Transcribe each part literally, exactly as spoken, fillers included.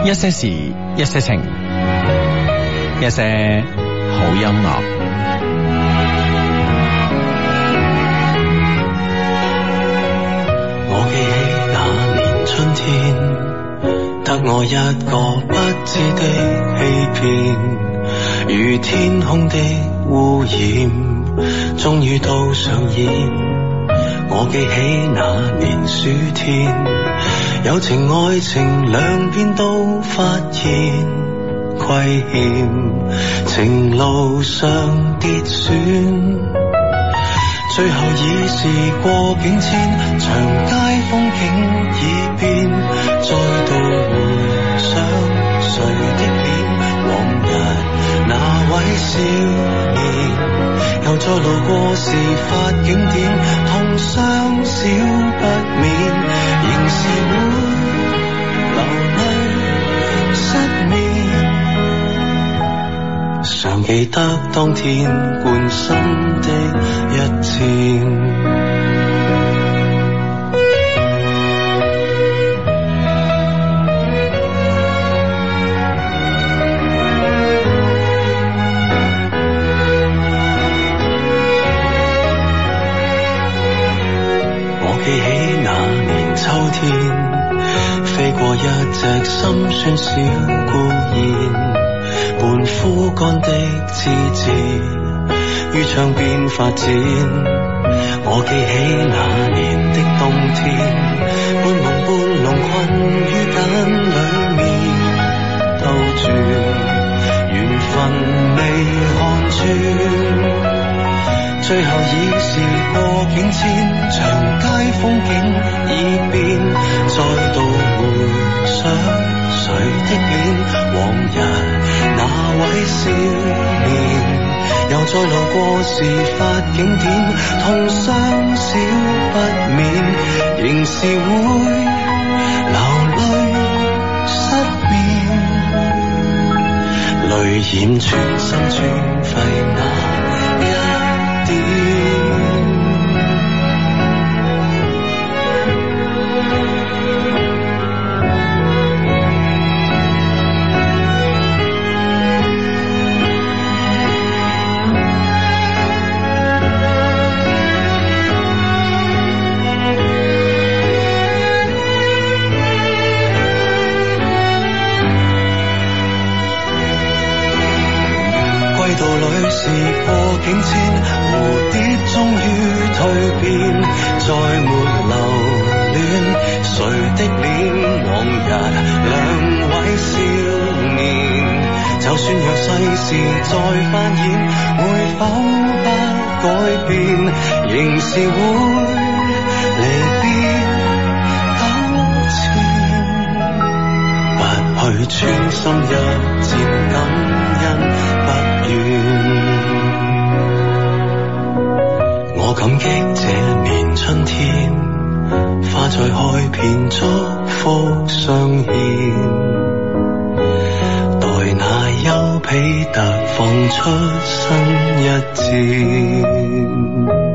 一些事，一些情，一些好音樂。 我記起那年春天，得我一個不知的欺騙，如天空的污染，終於都上演。我記起那年暑天，友情愛情兩邊都發現虧欠，情路上跌損，最後已是過境遷，長街風景已變，再度回想誰的臉，往日那位少年，又再路過事發景點，痛傷少不免，仍是會流淚失眠，常記得當天貫心的一箭。秋天飛過一隻心酸小孤燕，半枯乾的枝枝於窗邊發展。我記起那年的冬天，半夢半朧困於繭裡面兜轉，緣分未看穿，最後已是過境遷，長街風景已變，再度回想誰的臉，往日那位少年，又再路過事發景點，痛傷少不免，仍是會流淚失眠，淚染全身轉廢那一點。歸途裏是過境遷，蝴蝶終於蛻變，再沒留戀誰的臉，往日兩位少年，就算讓世事再翻演，會否不改變，仍是會離別糾纏，不去穿心一箭，感恩不我感激這年春天，花再開遍，祝福相獻，待那丘比特放出新一箭。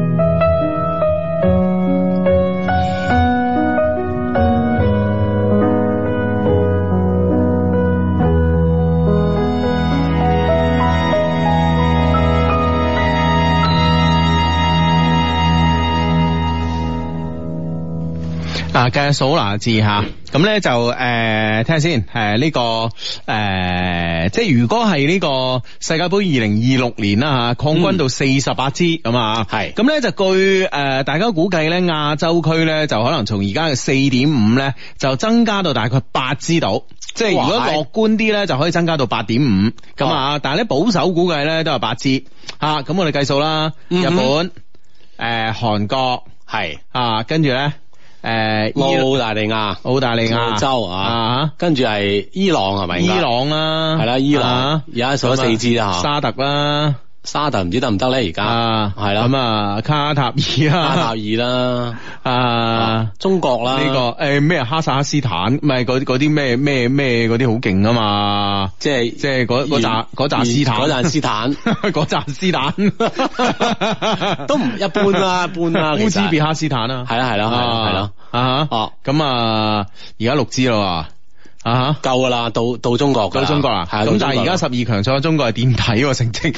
啊，計數嗱字吓，咁咧就誒、呃，聽下先，誒、呃、呢、這個誒、呃，即係如果係呢個世界杯二零二六年啦吓，擴軍到四十八支咁啊，係，咁咧就據誒、呃、大家估計咧，亞洲區咧就可能從而家嘅四點五咧，就增加到大概八支度，即係如果樂觀啲咧，就可以增加到八點五咁啊，但係咧保守估計咧都係八支吓，咁、啊、我哋計數啦，日本、誒、呃、韓國係啊，跟住咧。誒， 澳大利亞、 澳大利亞、 澳洲啊，跟住係伊朗係咪？伊朗啦， 係啦，伊朗而家數咗四支啦， 沙特啦， 沙特唔知得唔得咧？而家係啦， 咁啊，卡塔爾啦， 卡塔爾啦， 啊， 中國啦， 呢個誒咩哈薩克斯坦，唔係嗰嗰啲咩咩咩嗰啲好勁啊嘛， 即係即係嗰嗰扎嗰扎斯坦， 嗰扎斯坦， 嗰扎斯坦都唔一般啦，一般啦， 烏茲別克斯坦啊， 係啦係啦係啦。 啊哦，咁啊，而家六支咯， 啊夠噶啦，到到中國㗎啦， 到中國啦， 係咁但係而家十二強賽中國係墊底喎成績，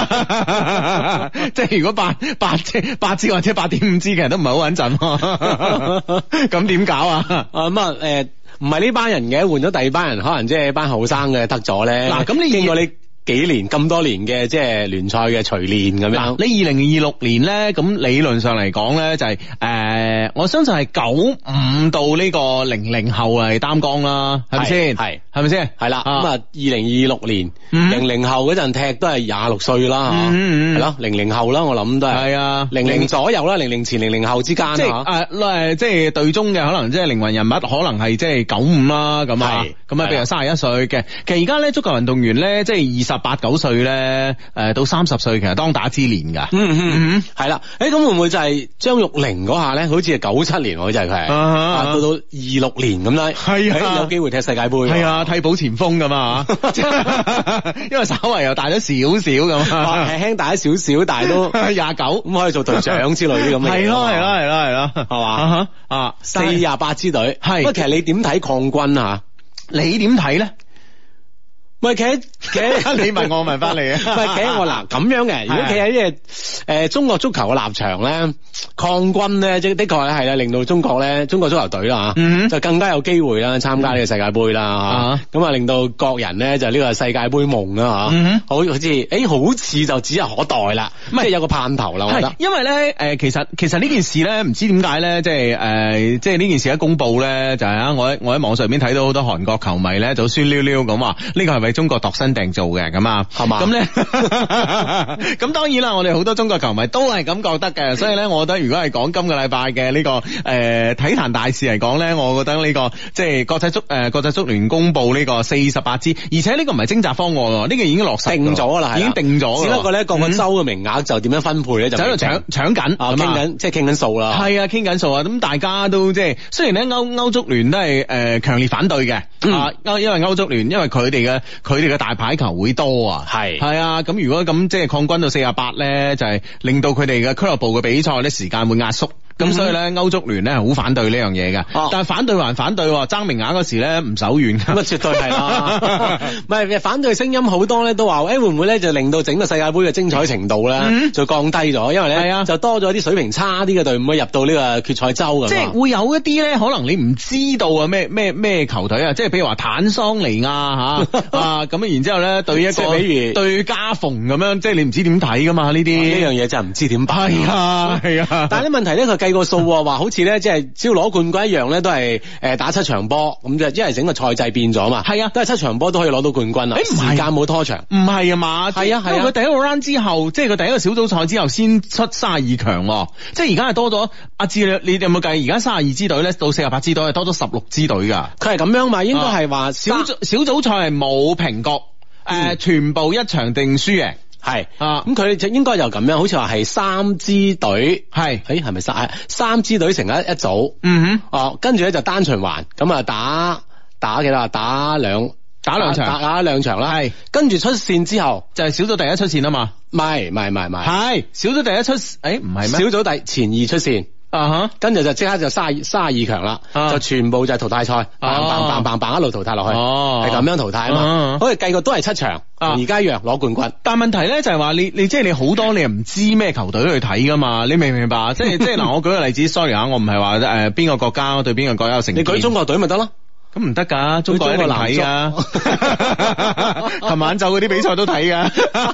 即係如果八八支八支或者八點五支，其實都唔係好穩陣，咁點搞啊？ 啊咁啊誒，唔係呢班人嘅，換咗第二班人，可能即係班後生嘅得咗咧。 嗱，咁你經過你幾年咁多年嘅即係聯賽嘅錘煉咁樣， 你二零二六年咧，咁理論上嚟講咧，就係、是、誒、呃，我相信係九五到呢個零零後嚟擔綱啦，係咪先？ 係係咪先？ 係啦，咁啊，二零二六年零零後嗰陣踢都係廿六歲啦，嚇，係咯，零零後啦，我諗都係， 係啊， 零零左右啦，零零前零零後之間， 即係誒誒，即係隊中嘅可能即係靈魂人物，可能係即係九五啦，咁啊，咁啊，譬如三十一歲嘅，其實而家咧足球運動員咧，即係二十八九歲咧，誒到三十歲其實當打之年㗎， 嗯嗯嗯，係啦，誒咁會唔會就係張玉玲嗰下咧？好似係九七年喎，就係佢係，啊到到二六年咁啦， 係啊， 有機會踢世界盃， 係啊。替補前鋒咁啊，因為稍微又大咗少少咁啊， 輕輕大咗少少，但係都廿九，咁可以做隊長之類啲咁嘅嘢。 係咯係咯係咯係咯，係嘛啊四廿八支隊， 係。 不過其實你點睇抗軍啊？ 你點睇咧？ 喂，企喺企喺你問我問翻你啊？ 喂，企喺我嗱咁樣嘅，如果企喺即係誒中國足球嘅立場咧，抗軍咧，即係的確咧係啦，令到中國咧，中國足球隊啦嚇，就更加有機會啦參加呢個世界盃啦嚇，咁啊令到國人咧就呢個世界盃夢啦嚇，好好似誒好似就指日可待啦，即係有個盼頭啦，我覺得。 因為咧誒，其實其實呢件事咧，唔知點解咧，即係誒，即係呢件事一公佈咧，就係啊，我喺我喺網上邊睇到好多韓國球迷咧，就酸溜溜咁話，呢個係為中國度身訂做嘅咁啊，係嘛？咁咧，咁當然啦，我哋好多中國球迷都係咁覺得嘅，所以咧，我覺得如果係講今個禮拜嘅呢個誒、呃、體壇大事嚟講咧，我覺得呢、這個即係國際足誒、呃、國際足聯公布呢個四十八支，而且呢個唔係徵集方案喎，呢、這個已經落實定咗啦， 已經定咗。 只不過咧，各個州嘅名額就點樣分配咧，就喺度搶搶緊啊， 傾緊即係傾緊數啦。 係啊，傾緊數啊，咁大家都即係雖然咧歐歐足聯都係誒強烈反對嘅、嗯、啊，歐因為歐足聯因為佢哋嘅佢哋嘅大牌球會多啊，係係啊，咁如果咁即係抗軍到四十八咧，就係、是、令到佢哋嘅俱樂部嘅比賽咧時間會壓縮。咁、嗯、所以咧，歐足聯咧係好反對呢樣嘢嘅，哦、但係反對還反對，爭名額嗰時咧唔手軟㗎。 咁啊，絕對係啦。唔係反對聲音好多咧，都話誒、欸、會唔會咧就令到整個世界盃嘅精彩程度咧、嗯、就降低咗，因為咧、啊、就多咗啲水平差啲嘅隊伍入到呢個決賽周咁。即係會有一啲咧，可能你唔知道啊咩咩咩球隊啊，即係譬如話坦桑尼亞嚇啊咁然之後咧對一個比如對加蓬咁樣，即係你唔知點睇㗎嘛呢啲。 呢樣嘢真係唔知點辦。 係啊係啊，啊但係啲問題咧佢計個數喎，話好似咧即係只要攞冠軍一樣咧，都係誒打七場波咁就，因為整個賽制變咗嘛。係啊，都係七場波都可以攞到冠軍啊。誒，時間冇拖長。唔係啊嘛。係啊係啊。因為佢第一個 round 之後，即係佢第一個小組賽之後先出三十二強，即係而家係多咗。阿志你你有冇計？而家三十二支隊咧到四十八支隊係多咗十六支隊㗎。佢係咁樣嘛？應該係話小組小組賽係冇平局，誒、嗯呃、全部一場定輸贏。係啊，咁佢就應該就咁樣，好似話係三支隊，係，誒係咪三？三支隊成一一組，嗯哼，哦，跟住咧就單循環，咁啊打打幾多啊？打兩打兩場，打打兩場啦，係，跟住出線之後就係小組第一出線啊嘛，唔係唔係唔係唔係，係小組第一出，誒唔係咩？小組第前二出線。啊哈，跟住就即刻就卅卅二強啦，就全部就係淘汰賽，棒棒棒棒棒一路淘汰落去，係咁樣淘汰啊嘛。好似計過都係七場，而家一樣攞冠軍。但問題咧就係話你你即係你好多你又唔知咩球隊去睇噶嘛？你明唔明白？即係即係嗱，我舉個例子，sorry 啊，我唔係話誒邊個國家對邊個國家有成績。你舉中國隊咪得咯？咁唔得噶，中國一定睇噶。琴晚就嗰啲比賽都睇噶，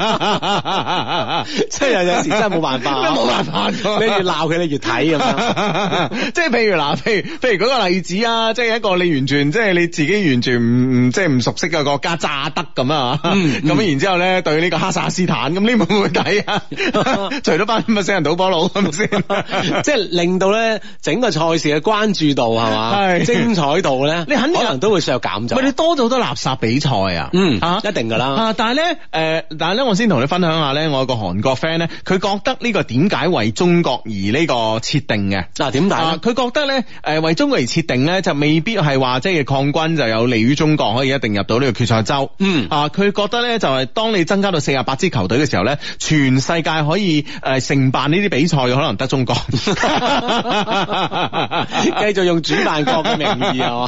即係有有時真係冇辦法，冇辦法。你越鬧佢，你越睇咁樣。即係譬如嗱，譬如譬如舉個例子啊，即係一個你完全即係你自己完全唔即係唔熟悉嘅國家，乍得咁啊，咁、嗯嗯、然之後咧對呢個哈薩斯坦，咁你會唔會睇啊？除咗班咁嘅死人賭波佬，係咪先？即係令到咧整個賽事嘅關注度係嘛，係精彩度咧，你肯定可能都會削減咗。喂，你多咗好多垃圾比賽啊！嗯啊，一定噶啦。啊，但係咧，誒、呃，但係咧，我先同你分享下咧，我有個韓國 friend 咧，佢覺得呢個點解為中國而呢個設定嘅？嗱、啊，點解？佢、啊、覺得咧，誒、呃，為中國而設定咧，就未必係話即係抗軍就有利於中國可以一定入到呢個決賽周。嗯啊，佢覺得咧就係、是、當你增加到四十八支球隊嘅時候咧，全世界可以誒、呃、承辦呢啲比賽嘅可能得中國，繼續用主辦國嘅名義係嘛？係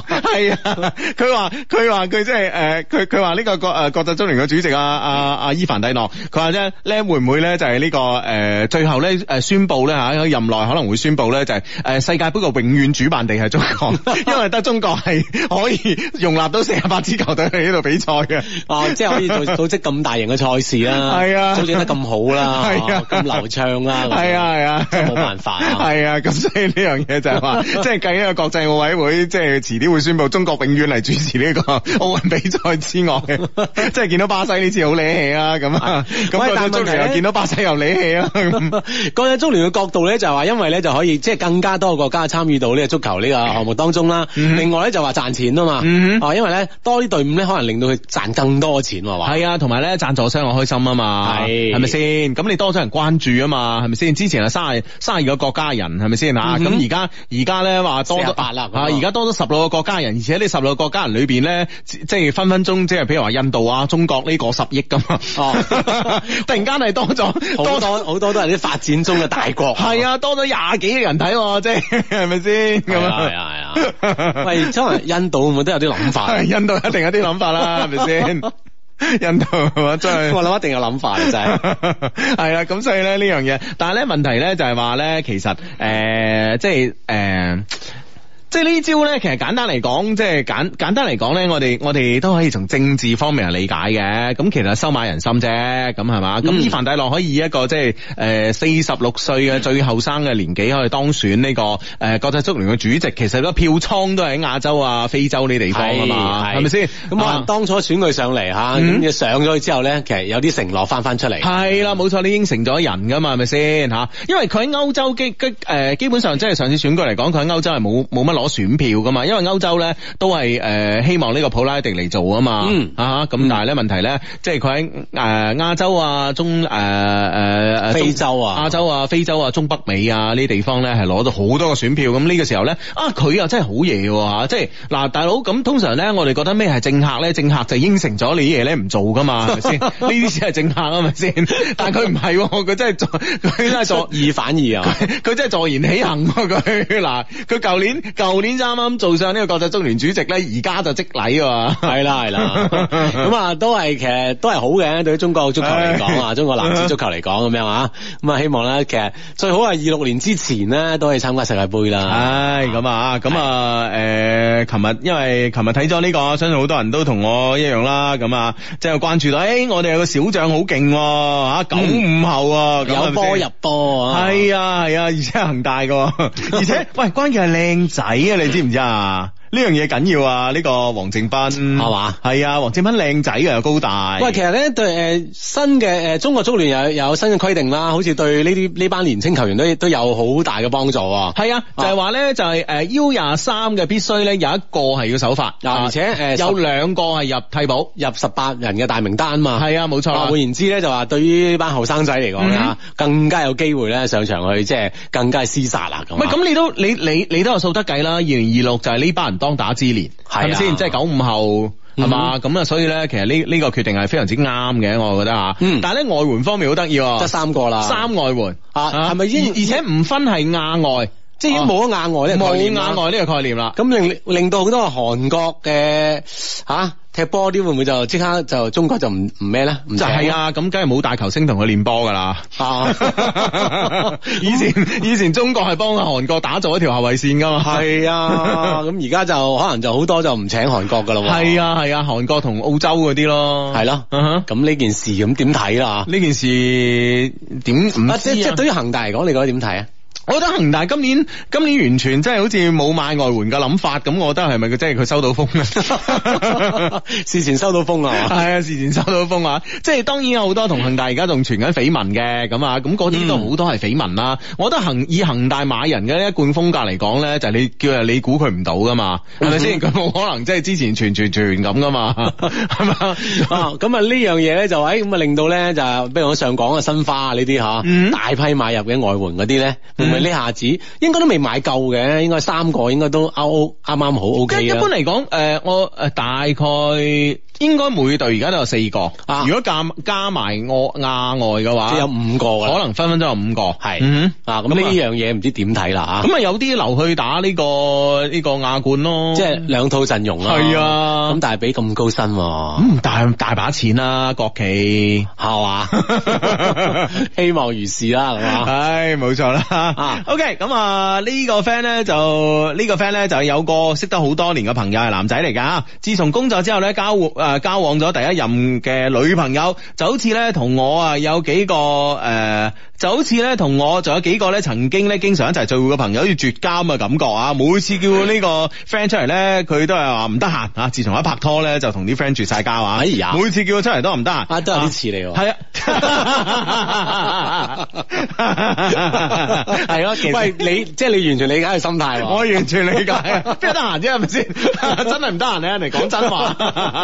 係啊，佢話佢話佢即係誒，佢佢話呢個國誒國際足聯嘅主席啊啊啊伊凡蒂諾，佢話咧咧會唔會咧就係呢個誒最後咧誒宣布咧吓喺任內可能會宣布咧就係誒世界盃嘅永遠主辦地係中國，因為得中國係可以容納到四十八支球隊喺呢度比賽嘅， 哦，即係可以組組織咁大型嘅賽事啦， 係啊， 組織得咁好啦， 係啊， 咁流暢啦， 係啊係啊， 真係冇辦法啊， 係啊，咁所以呢樣嘢就係話，即係計呢個國際奧委會，即係遲啲會宣布中國永遠嚟主持呢個奧運比賽之外，即係見到巴西呢次好理氣啊，咁啊，咁國際足聯又見到巴西又理氣啊， 國際足聯嘅角度咧就係話，因為咧就可以即係更加多嘅國家參與到呢個足球呢個項目當中啦。嗯、另外咧就話賺錢啊嘛，嗯、啊因為咧多啲隊伍咧可能令到佢賺更多錢喎，話係啊，同埋咧贊助商我開心啊嘛，係係咪先？咁你多咗人關注啊嘛，係咪先？之前係卅卅二個國家人係咪先吓？咁而家而家咧話多咗八啦， 啊而家多咗十六個國家人，而且呢十六個國家人裏邊咧，即係分分鐘即係譬如話印度啊、中國呢個十億咁啊，哦，突然間係多咗好多好多都係啲發展中嘅大國， 係啊，多咗廿幾個人睇，即係係咪先？ 係啊係啊係啊，喂，可能印度會唔會都有啲諗法？ 印度一定有啲諗法啦，係咪先？印度係嘛，真係我諗一定有諗法真係， 係啦，咁所以咧呢樣嘢，但係咧問題咧就係話咧，其實誒、呃，即係誒。呃即係呢招咧，其實簡單嚟講，即係簡簡單嚟講咧，我哋我哋都可以從政治方面嚟理解嘅。咁其實收買人心啫，咁係嘛？咁、嗯、伊凡蒂諾可以以一個即係誒四十六歲嘅最後生嘅年紀可以當選呢、這個誒、呃、國際足聯嘅主席，其實個票倉都係喺亞洲啊、非洲呢地方啊嘛，係咪先？咁可能當初選佢上嚟吓，咁你、嗯、上咗去之後咧，其實有啲承諾翻翻出嚟。係啦，冇錯，你應承咗人噶嘛，係咪先吓？因為佢喺歐洲基基誒基本上即係上次選舉嚟講，佢喺歐洲係冇冇乜攞選票噶嘛，因為歐洲咧都係誒、呃、希望呢個普拉迪嚟做啊嘛，嗯啊咁，但係咧問題咧，即係佢喺誒亞洲啊、中誒誒誒非洲啊、亞洲啊、非洲啊、中北美啊呢啲地方咧係攞到好多個選票，咁呢個時候咧啊佢又真係好嘢喎，即係嗱大佬咁通常咧我哋覺得咩係政客咧？政客就應承咗你啲嘢咧唔做噶嘛，係咪先？呢啲先係政客啊，係咪先？但係佢唔係，佢真係做，佢真係作義反義啊！佢真係坐言起行佢嗱，佢舊年舊年啱啱做上呢個國際足聯主席咧，而家就積禮喎。係啦係啦，咁啊都係其實都係好嘅，對於中國足球嚟講啊，中國男子足球嚟講咁樣啊，咁啊希望咧其實最好係二六年之前咧都可以參加世界盃啦。唉，咁啊咁啊誒，琴日因為琴日睇咗呢個，相信好多人都同我一樣啦，咁啊即係關注到，誒我哋有個小將好勁嚇，九五後啊，有波入波啊，係啊係啊，而且係恒大嘅，而且喂關鍵係靚仔啊，你知唔知啊？呢樣嘢緊要啊！呢、這個黃正斌係嘛？係啊，黃正斌靚仔嘅又高大。喂，其實咧對誒、呃、新嘅誒、呃、中國足聯有有新嘅規定啦，好似對呢啲呢班年青球員都都有好大嘅幫助。係啊，就係話咧就係誒 U 廿三嘅必須咧有一個係要首發，啊、而且誒、呃、有兩個係入替補，入十八人嘅大名單嘛。係啊，冇錯。換言之咧就話對於呢班後生仔嚟講咧，嗯、更加有機會咧上場去即係更加廝殺啦咁。喂，咁你都你你你都有數得計啦，二零二六就係呢班人當打之年，係咪先？即係九五後係嘛？咁啊，所以咧，其實呢呢個決定係非常之啱嘅，我覺得吓。嗯，但係咧外援方面好得意，得三個啦，三外援啊，係咪先？而且唔分係亞外，即係已經冇咗亞外呢個概念，冇亞外呢個概念啦。咁令令到好多韓國嘅吓。踢波啲會唔會就即刻就中國就唔唔咩咧？就係啊，咁梗係冇大球星同佢練波噶啦。啊，以前以前中國係幫韓國打造一條後衛線噶嘛。係啊，咁而家就可能就好多就唔請韓國噶啦。係啊係啊，韓國同澳洲嗰啲咯。係咯，咁呢件事咁點睇啦？呢件事點唔知啊？即即對於恒大嚟講，你覺得點睇啊？我覺得恒大今年今年完全真係好似冇買外援嘅諗法，咁我覺得係咪佢真係佢收到風啊？事前收到風啊？係啊，事前收到風啊！即係當然有好多同恒大而家仲傳緊緋聞嘅，咁啊，咁嗰啲都好多係緋聞啦。我覺得恒以恒大買人嘅一貫風格嚟講咧，就係、是、你叫人你估佢唔到噶嘛，係咪先？佢冇可能即係之前傳傳傳咁噶嘛，係嘛？啊，咁啊呢樣嘢咧就喺咁啊令到咧就比如我上港嘅申花呢啲吓，嗯、大批買入嘅外援嗰啲咧。呢下子應該都未買夠嘅，應該三個應該都啱啱好 OK 啦。一般嚟講，誒、呃、我誒大概應該每隊而家都有四個， 啊如果加加埋我亞外嘅話， 即係有五個㗎啦可能分分鐘有五個， 係嗯啊，咁呢樣嘢唔知點睇啦嚇。 咁啊有啲留去打呢、個呢、個亞冠咯， 即係兩套陣容啦。 係啊咁但係俾咁高薪喎， 咁大大把錢啦，國企係嘛？希望如是啦，係嘛？ 唉，冇錯啦。 啊 OK，咁啊呢個 friend 咧就呢、個 friend 咧就有個識得好多年嘅朋友係男仔嚟㗎。自從工作之後咧交誒、呃、交往咗第一任嘅女朋友，就好似咧同我啊有幾個誒、呃，就好似咧同我仲有幾個咧曾經咧經常一齊聚會嘅朋友，好似絕交咁嘅感覺啊！每次叫呢個 friend 出嚟咧，佢都係話唔得閒啊。自從一拍拖咧，就同啲 friend 絕晒交啊！ 哎呀， 每次叫佢出嚟都唔得閒， 啊都有啲似你喎。 係啊。係咯，其實喂，你即係你完全理解佢心態喎。 我完全理解，邊有得閒啫，係咪先？真係唔得閒你嚟講真話，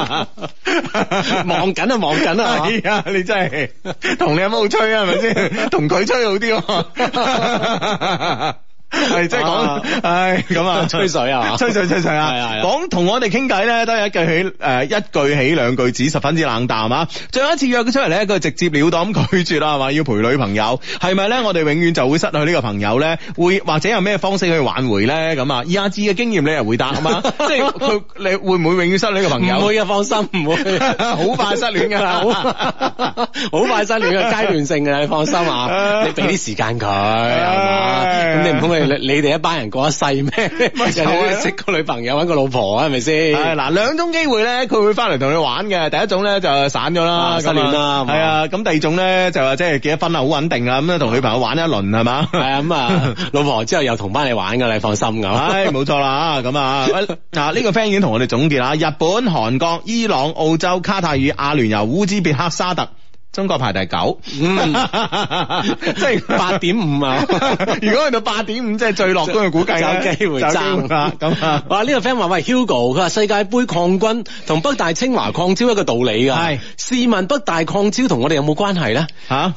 忙緊啊，忙緊啊， 係啊，你真係同你有乜好吹啊？係咪先？同佢吹好啲喎。係即係講，唉咁啊， 吹水啊， 吹水吹水啊， 係啊係啊講同我哋傾偈咧，都係一句起誒、呃、一句起兩句止，十分之冷淡啊！最後一次約佢出嚟咧，佢直接了當咁拒絕啦，係嘛？要陪女朋友，係咪咧？我哋永遠就會失去呢個朋友咧？會或者有咩方式去挽回咧？咁啊，以阿志嘅經驗，你嚟回答啊嘛？即係佢你會唔會永遠失去呢個朋友？ 唔會嘅，放心，唔會， 好快失戀㗎啦， 好快失戀嘅階段性嘅，你放心啊，你俾啲時間佢係嘛？咁你唔通你你哋一班人過一世咩？人哋識個女朋友揾個老婆啊，係咪先？ 係嗱，兩種機會咧，佢會翻嚟同你玩嘅。第一種咧就散咗啦， 失戀啦， 係啊。咁第二種咧就話即係結咗婚啦，好穩定啦，咁咧同女朋友玩一輪係嘛？ 係啊，咁啊，老婆之後又同翻你玩㗎，你放心咁。 唉，冇錯啦，咁啊，嗱呢個 friend 已經同我哋總結啦，日本、韓國、伊朗、澳洲、卡塔爾、阿聯酋、烏茲別克、沙特。中國排第九，嗯，即係八點五啊！如果去到八點五，即係最樂觀嘅估計咧， 有機會爭啦。咁啊， 哇！呢、這個 friend 話喂 Hugo，佢話世界盃擴軍同北大清華擴招一個道理㗎。係，試問北大擴招同我哋有冇關係咧？吓、啊，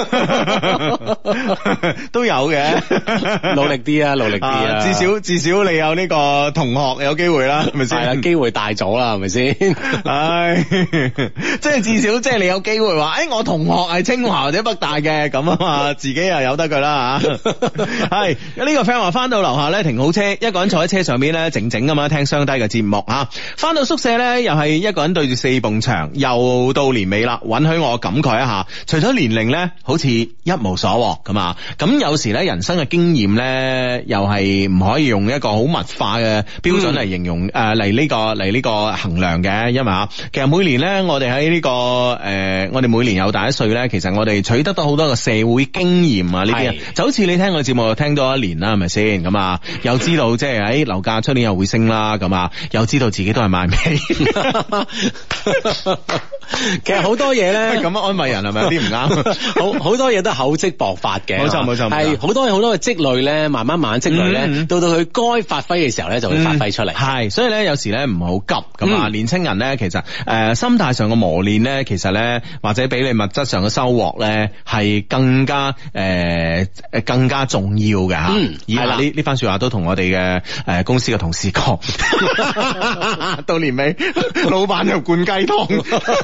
都有嘅，努力啲啊，努力啲啊！ 至少至少你有呢個同學有機會啦，係咪先？係啦， 機會大咗啦，係咪先？ 唉，即係至少即係你有機會話。誒、哎，我同學係清華或者北大嘅，咁啊嘛，自己又由得佢啦吓。係呢、這個 friend 話翻到樓下咧停好車，一個人坐喺車上邊咧靜靜咁樣聽雙低嘅節目吓。翻到宿舍咧又係一個人對住四埲牆，又到年尾啦，允許我感慨一下，除咗年齡咧好似一無所獲咁啊。咁有時咧人生嘅經驗咧又係唔可以用一個好物化嘅標準嚟形容誒嚟呢個嚟呢個衡量嘅，因為啊，其實每年咧我哋喺呢個誒、呃、我哋每年有大一歲咧，其實我哋取得到好多嘅社會經驗啊！呢啲就好似你聽個節目聽咗一年啦，係咪先？咁啊，又知道即係喺樓價出年又會升啦，咁啊，又知道自己都係買唔起。其實好多嘢咧，咁樣安慰人係咪有啲唔啱？好好多嘢都厚積薄發嘅，冇錯冇錯，係好多好多嘅積累咧，慢慢慢慢積累咧，嗯、到到佢該發揮嘅時候咧，就會發揮出嚟。係、嗯，所以咧有時咧唔好急咁啊！嗯、年青人咧，其實誒、呃、心態上嘅磨練咧，其實咧或者比你物質上嘅收穫咧，係更加誒誒、呃、更加重要嘅吓。嗯，係啦，呢呢番說話都同我哋嘅誒公司嘅同事講。到年尾，老闆又灌雞湯。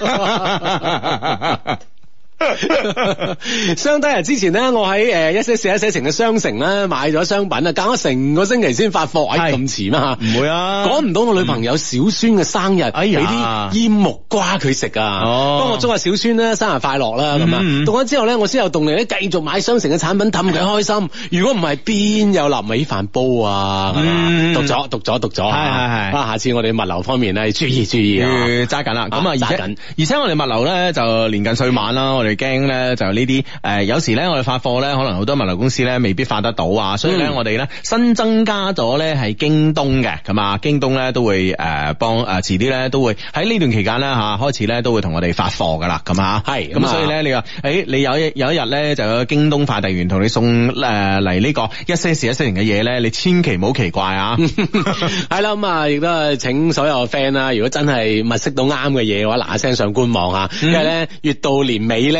相低啊！之前咧，我喺誒一些事一些情嘅商城咧買咗商品啊，隔咗成個星期先發貨，哎咁遲嘛？唔會啊，趕唔到我女朋友小孫嘅生日，哎呀，俾啲煙木瓜佢食啊！哦，幫我祝下小孫咧生日快樂啦咁啊！讀咗之後咧，我先有動力咧繼續買商城嘅產品氹佢開心。如果唔係，邊有臘味飯煲啊？讀咗讀咗讀咗，係係係啊！下次我哋物流方面咧注意注意啊，揸緊啦！咁啊，而且而且我哋物流咧就年近歲晚啦，我哋驚咧就呢啲誒，有時咧我哋發貨咧，可能好多物流公司咧未必發得到啊，所以咧、嗯、我哋咧新增加咗咧係京東嘅，咁啊京東咧都會誒幫誒遲啲咧都會喺呢段期間咧吓開始咧都會同我哋發貨噶啦，咁啊係，咁所以咧你話誒、欸、你有一有一日咧就有京東快遞員同你送誒嚟呢個一些事一些情嘅嘢咧，你千祈唔好奇怪啊！係啦，咁啊亦都係請所有 friend 啦，如果真係物色到啱嘅嘢嘅話，嗱嗱聲上官網吓，因為咧越到年尾咧。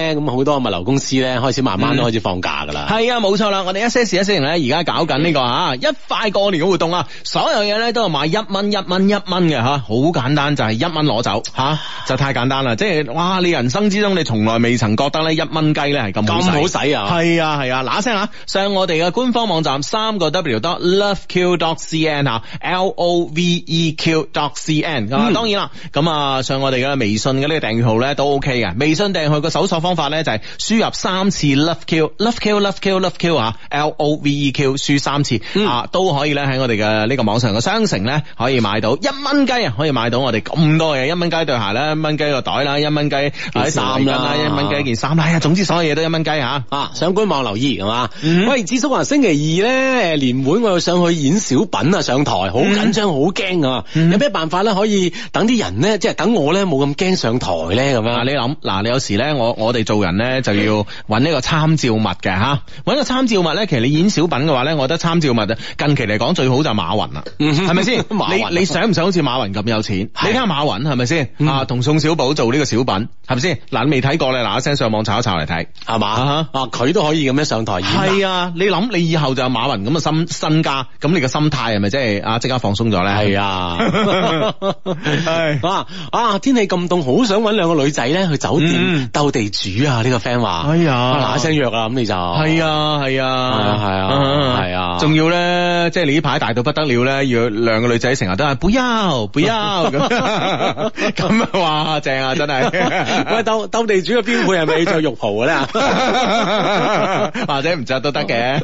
咧，咁好多物流公司咧開始慢慢都開始放假噶啦。 係、嗯、啊，冇錯啦，我哋一些事一些情咧，而家搞緊呢、這個啊一塊過年嘅活動啊，所有嘢咧都係賣一蚊一蚊一蚊嘅吓，好簡單，就係一蚊攞走吓、啊，就太簡單啦，即係哇，你人生之中你從來未曾覺得咧一蚊雞咧係咁咁好使啊！ 係啊係啊，嗱聲啊，上我哋嘅官方網站三個 W dot loveq dot cn 吓 ，L O V E Q dot C N 咁啊，當然啦，咁啊上我哋嘅微信嘅呢個訂閱號咧都 OK 嘅，微信訂閱號個搜索方法咧就係輸入三次 loveq loveq loveq loveq 啊 ，L O V E Q 輸三次、嗯、啊都可以咧喺我哋嘅呢個網上嘅商城咧可以買到一蚊雞啊，可以買到我哋咁多嘢，一蚊雞對鞋啦，一蚊雞個袋啦，一蚊雞啲衫啦，一蚊雞件衫啦，總之所有嘢都一蚊雞吓啊！上官網留意係嘛？嗯、喂，智叔話星期二咧誒年會我要上去演小品啊，上台好緊張好驚啊！嗯、有咩辦法咧可以等啲人咧，即係等我咧冇咁驚上台咧咁樣？ 嗱，你諗嗱，你有時咧我我哋做人咧就要揾呢個參照物嘅吓，揾個參照物咧，其實你演小品嘅話咧，我覺得參照物啊近期嚟講最好就係馬雲啦，係咪先？你你想唔想好似馬雲咁有錢？你睇下馬雲係咪先啊？同宋小寶做呢個小品係咪先？嗱，你未睇過咧，嗱一聲上網查一查嚟睇，係嘛？啊， 佢都可以咁樣上台演。 係啊，你諗你以後就有馬雲咁嘅身身家，咁你嘅心態係咪即係啊即刻放鬆咗咧？係啊， 係啊啊！天氣咁凍，好想搵兩個女仔咧去酒店鬥地主啊！呢個 friend 話，哎呀，嗱一聲約啦，咁你就係啊係啊係啊係啊， 仲要咧，即係你呢排大到不得了咧，要兩個女仔成日都係不要不要咁，咁啊哇正啊真係！ 喂，鬥鬥地主嘅標配係咪要着浴袍嘅咧？ 或者唔着都得嘅。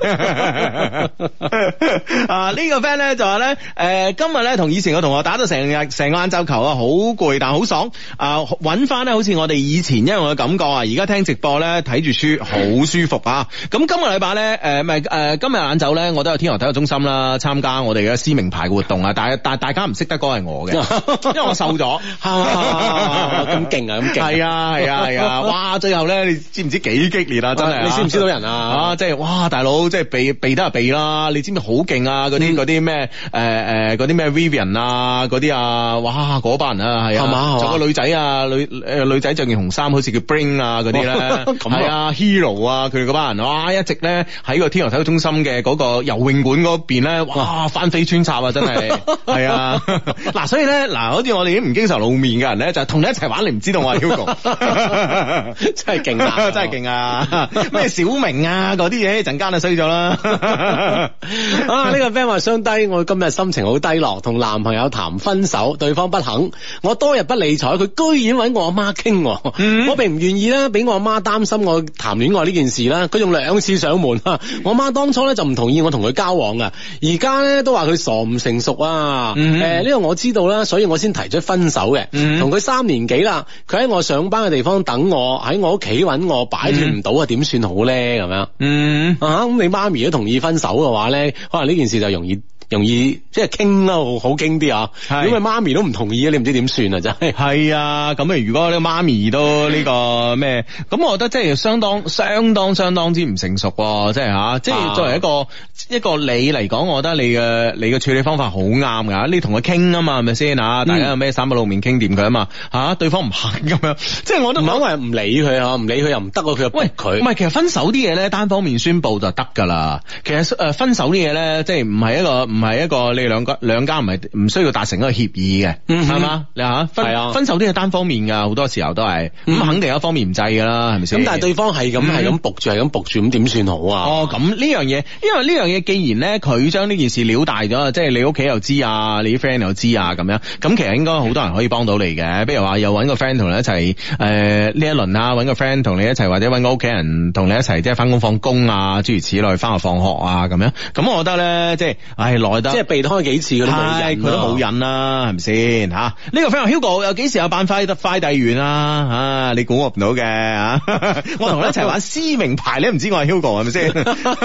啊，呢、這個 friend 咧就話咧，誒、呃，今日咧同以前嘅同學打咗成日成個晏晝球啊，好攰但好爽。啊，揾翻咧好似我哋以前一樣嘅感覺啊！而家聽直播咧睇住書好舒服啊！咁今個禮拜咧，誒，咪誒，今日晏晝咧，我都有天河體育中心啦，參加我哋嘅撕名牌活動啊！但係但係大家唔識得嗰係我嘅，因為我瘦咗， 咁勁啊，咁勁！ 係啊係啊係啊！哇，最後咧，你知唔知幾激烈啊？真係， 你識唔識到人啊？ 啊，即係哇，大佬，即係避避得就避啦！你知唔知好勁啊？嗰啲嗰啲咩誒誒嗰啲咩 Vivian 啊，嗰啲啊，哇，嗰班人啊，係啊，係嘛，仲有個女仔啊，女誒女仔着件紅衫，好似叫 Bring 啊嗰啲咧，係啊 Hero 啊，佢哋嗰班人，哇，一直咧喺個天河體育中心嘅嗰個游泳館嗰邊咧，哇，翻飛穿插啊，真係係啊！嗱，所以咧嗱，好似我哋啲唔經常露面嘅人咧，就同你一齊玩，你唔知道我係 Hugo， 真係勁啊， 真係勁啊！咩小明啊嗰啲嘢，陣間就衰咗啦。 啊，呢個 friend 話相低，我今日心情好低落，同男朋友談分手，對方不肯，我多日不理睬，佢居然揾我阿媽傾，嗯、我並唔願意啦，俾我阿媽擔心我談戀愛呢件事啦，佢用兩次上門，我阿媽當初咧就唔同意我同佢交往噶，而家咧都話佢傻唔成熟啊，誒、嗯，呢、呃這個我知道啦，所以我先提出分手嘅，同佢、嗯、三年幾啦，佢喺我上班嘅地方等我，喺我屋企揾我，擺脫唔到啊，點算好咧？咁樣，嗯啊，咁你媽咪都同意分手嘅話咧，可能呢件事就容易。容易即係傾啦，好傾啲啊！如果佢媽咪都唔同意，你唔知點算啊！真係係啊！咁啊，如果呢個媽咪都呢個咩，咁我覺得即係相當相當相當之唔成熟喎！即係吓，即係作為一個、啊、一個你嚟講，我覺得你嘅你嘅處理方法好啱噶，你同佢傾啊嘛，係咪先啊？大家有咩三不露面傾掂佢啊嘛吓，對方唔肯咁樣，即係我都唔肯話唔理佢啊，唔理佢又唔得，佢又逼佢。唔係，其實分手啲嘢咧，單方面宣布就得噶啦。其實誒，分手啲嘢咧，即係唔係一個唔係一個你兩個兩家唔係唔需要達成一個協議嘅，係嘛？你吓分係啊，分手啲係單方面噶，好多時候都係咁，肯定有一方面唔制噶啦，係咪先？咁但係對方係咁係咁仆住，係咁仆住，咁點算好啊？哦，咁呢樣嘢，因為呢樣嘢既然咧佢將呢件事料大咗，即係你屋企又知啊，你啲 friend 又知啊，咁樣咁其實應該好多人可以幫到你嘅。比如話又搵個 friend 同你一齊誒呢一輪啊，搵個 friend 同你一齊，或者搵個屋企人同你一齊，即係翻工放工啊，諸如此類，翻學放學啊咁樣。咁我覺得咧，即係唉耐得即係避開幾次佢都冇癮，佢都冇癮啦，係咪先吓？呢個 friend Hugo 有幾時有辦快得快遞員啊？啊，你估我唔到嘅啊！我同你一齊玩撕名牌，你唔知我係 Hugo 係咪先？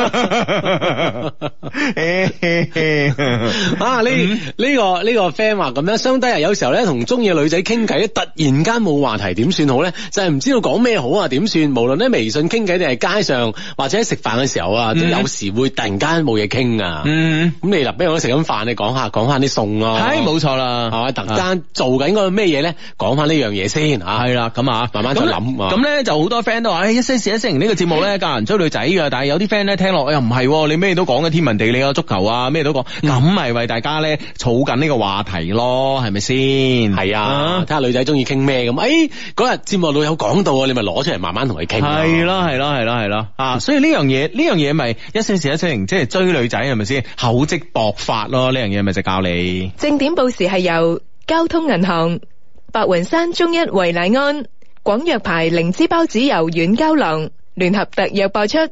啊，呢呢個呢個 friend 話咁樣，相低啊！有時候咧同中意嘅女仔傾偈，突然間冇話題，點算好咧？就係唔知道講咩好啊？點算？無論咧微信傾偈定係街上或者食飯嘅時候啊，都有時會突然間冇嘢傾啊！嗯，咁你立比如我食緊飯，你講下講翻啲餸咯， 係冇錯啦， 係嘛？突然間做緊個咩嘢咧？講翻呢樣嘢先嚇， 係啦，咁啊， 慢慢再諗。 咁咧就好多 friend 都話，誒一些事一些情呢個節目咧教人追女仔㗎，但係有啲 friend 咧聽落又唔係，你咩都講嘅天文地理啊、足球啊，咩都講，咁咪為大家咧儲緊呢個話題咯，係咪先？ 係啊，睇下女仔中意傾咩咁。誒嗰日節目度有講到啊，你咪攞出嚟慢慢同佢傾。 係咯係咯係咯係咯啊！所以呢樣嘢呢樣嘢咪一些事一些情，即係追女仔係咪先？厚積薄發咯，呢樣嘢咪就教你。 正點報時係由交通銀行、白雲山中一維乃安、廣藥牌靈芝孢子油軟膠囊聯合特約播出。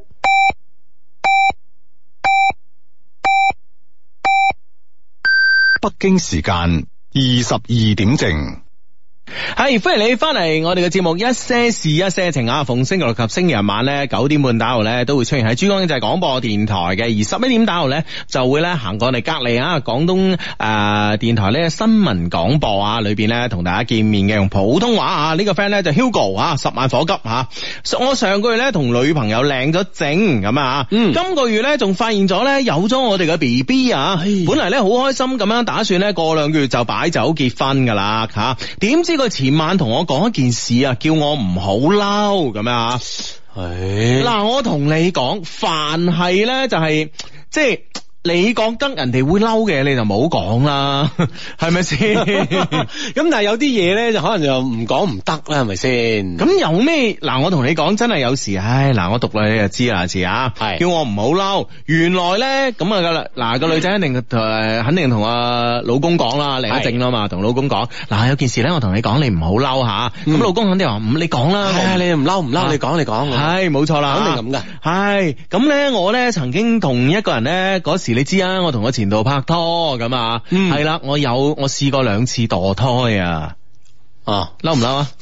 北京時間二十二點正。 係歡迎你翻嚟我哋嘅節目一些事一些情啊！逢星期六及星期日晚咧九點半打後咧都會出現喺珠江經濟廣播電台嘅，而十一點打後咧就會咧行過嚟隔籬啊廣東誒、呃、電台呢新聞廣播啊裏邊咧同大家見面嘅，用普通話啊、這個、呢個 friend 咧就 Hugo 啊，十萬火急吓、啊，我上個月咧同女朋友領咗證咁啊，嗯，今個月咧仲發現咗咧有咗我哋嘅 B B 啊，本嚟咧好開心咁樣打算咧過兩個月就擺酒結婚噶啦吓，點知佢前晚同我講一件事啊，叫我唔好嬲咁啊！嗱、哎，我同你講，凡係咧就係、是、即係。你覺得人哋會嬲嘅，你就冇講啦，係咪先？咁但係有啲嘢咧，就可能就唔講唔得啦，係咪先？ 咁有咩？嗱，我同你講，真係有時，唉，嗱，我讀落你就知啦，字啊，係叫我唔好嬲。原來咧，咁啊，嗱個女仔一定誒，肯定同阿老公講啦，領咗證啦嘛，同老公講，嗱有件事咧，我同你講，你唔好嬲吓。咁老公肯定話唔，你講啦， 係你唔嬲唔嬲，你講你講， 係冇錯啦， 肯定咁噶。 係咁咧，我咧曾經同一個人咧嗰時。你知啊，我同我前度拍拖咁啊，係啦、嗯，我有我試過兩次墮胎啊，啊，嬲唔嬲啊？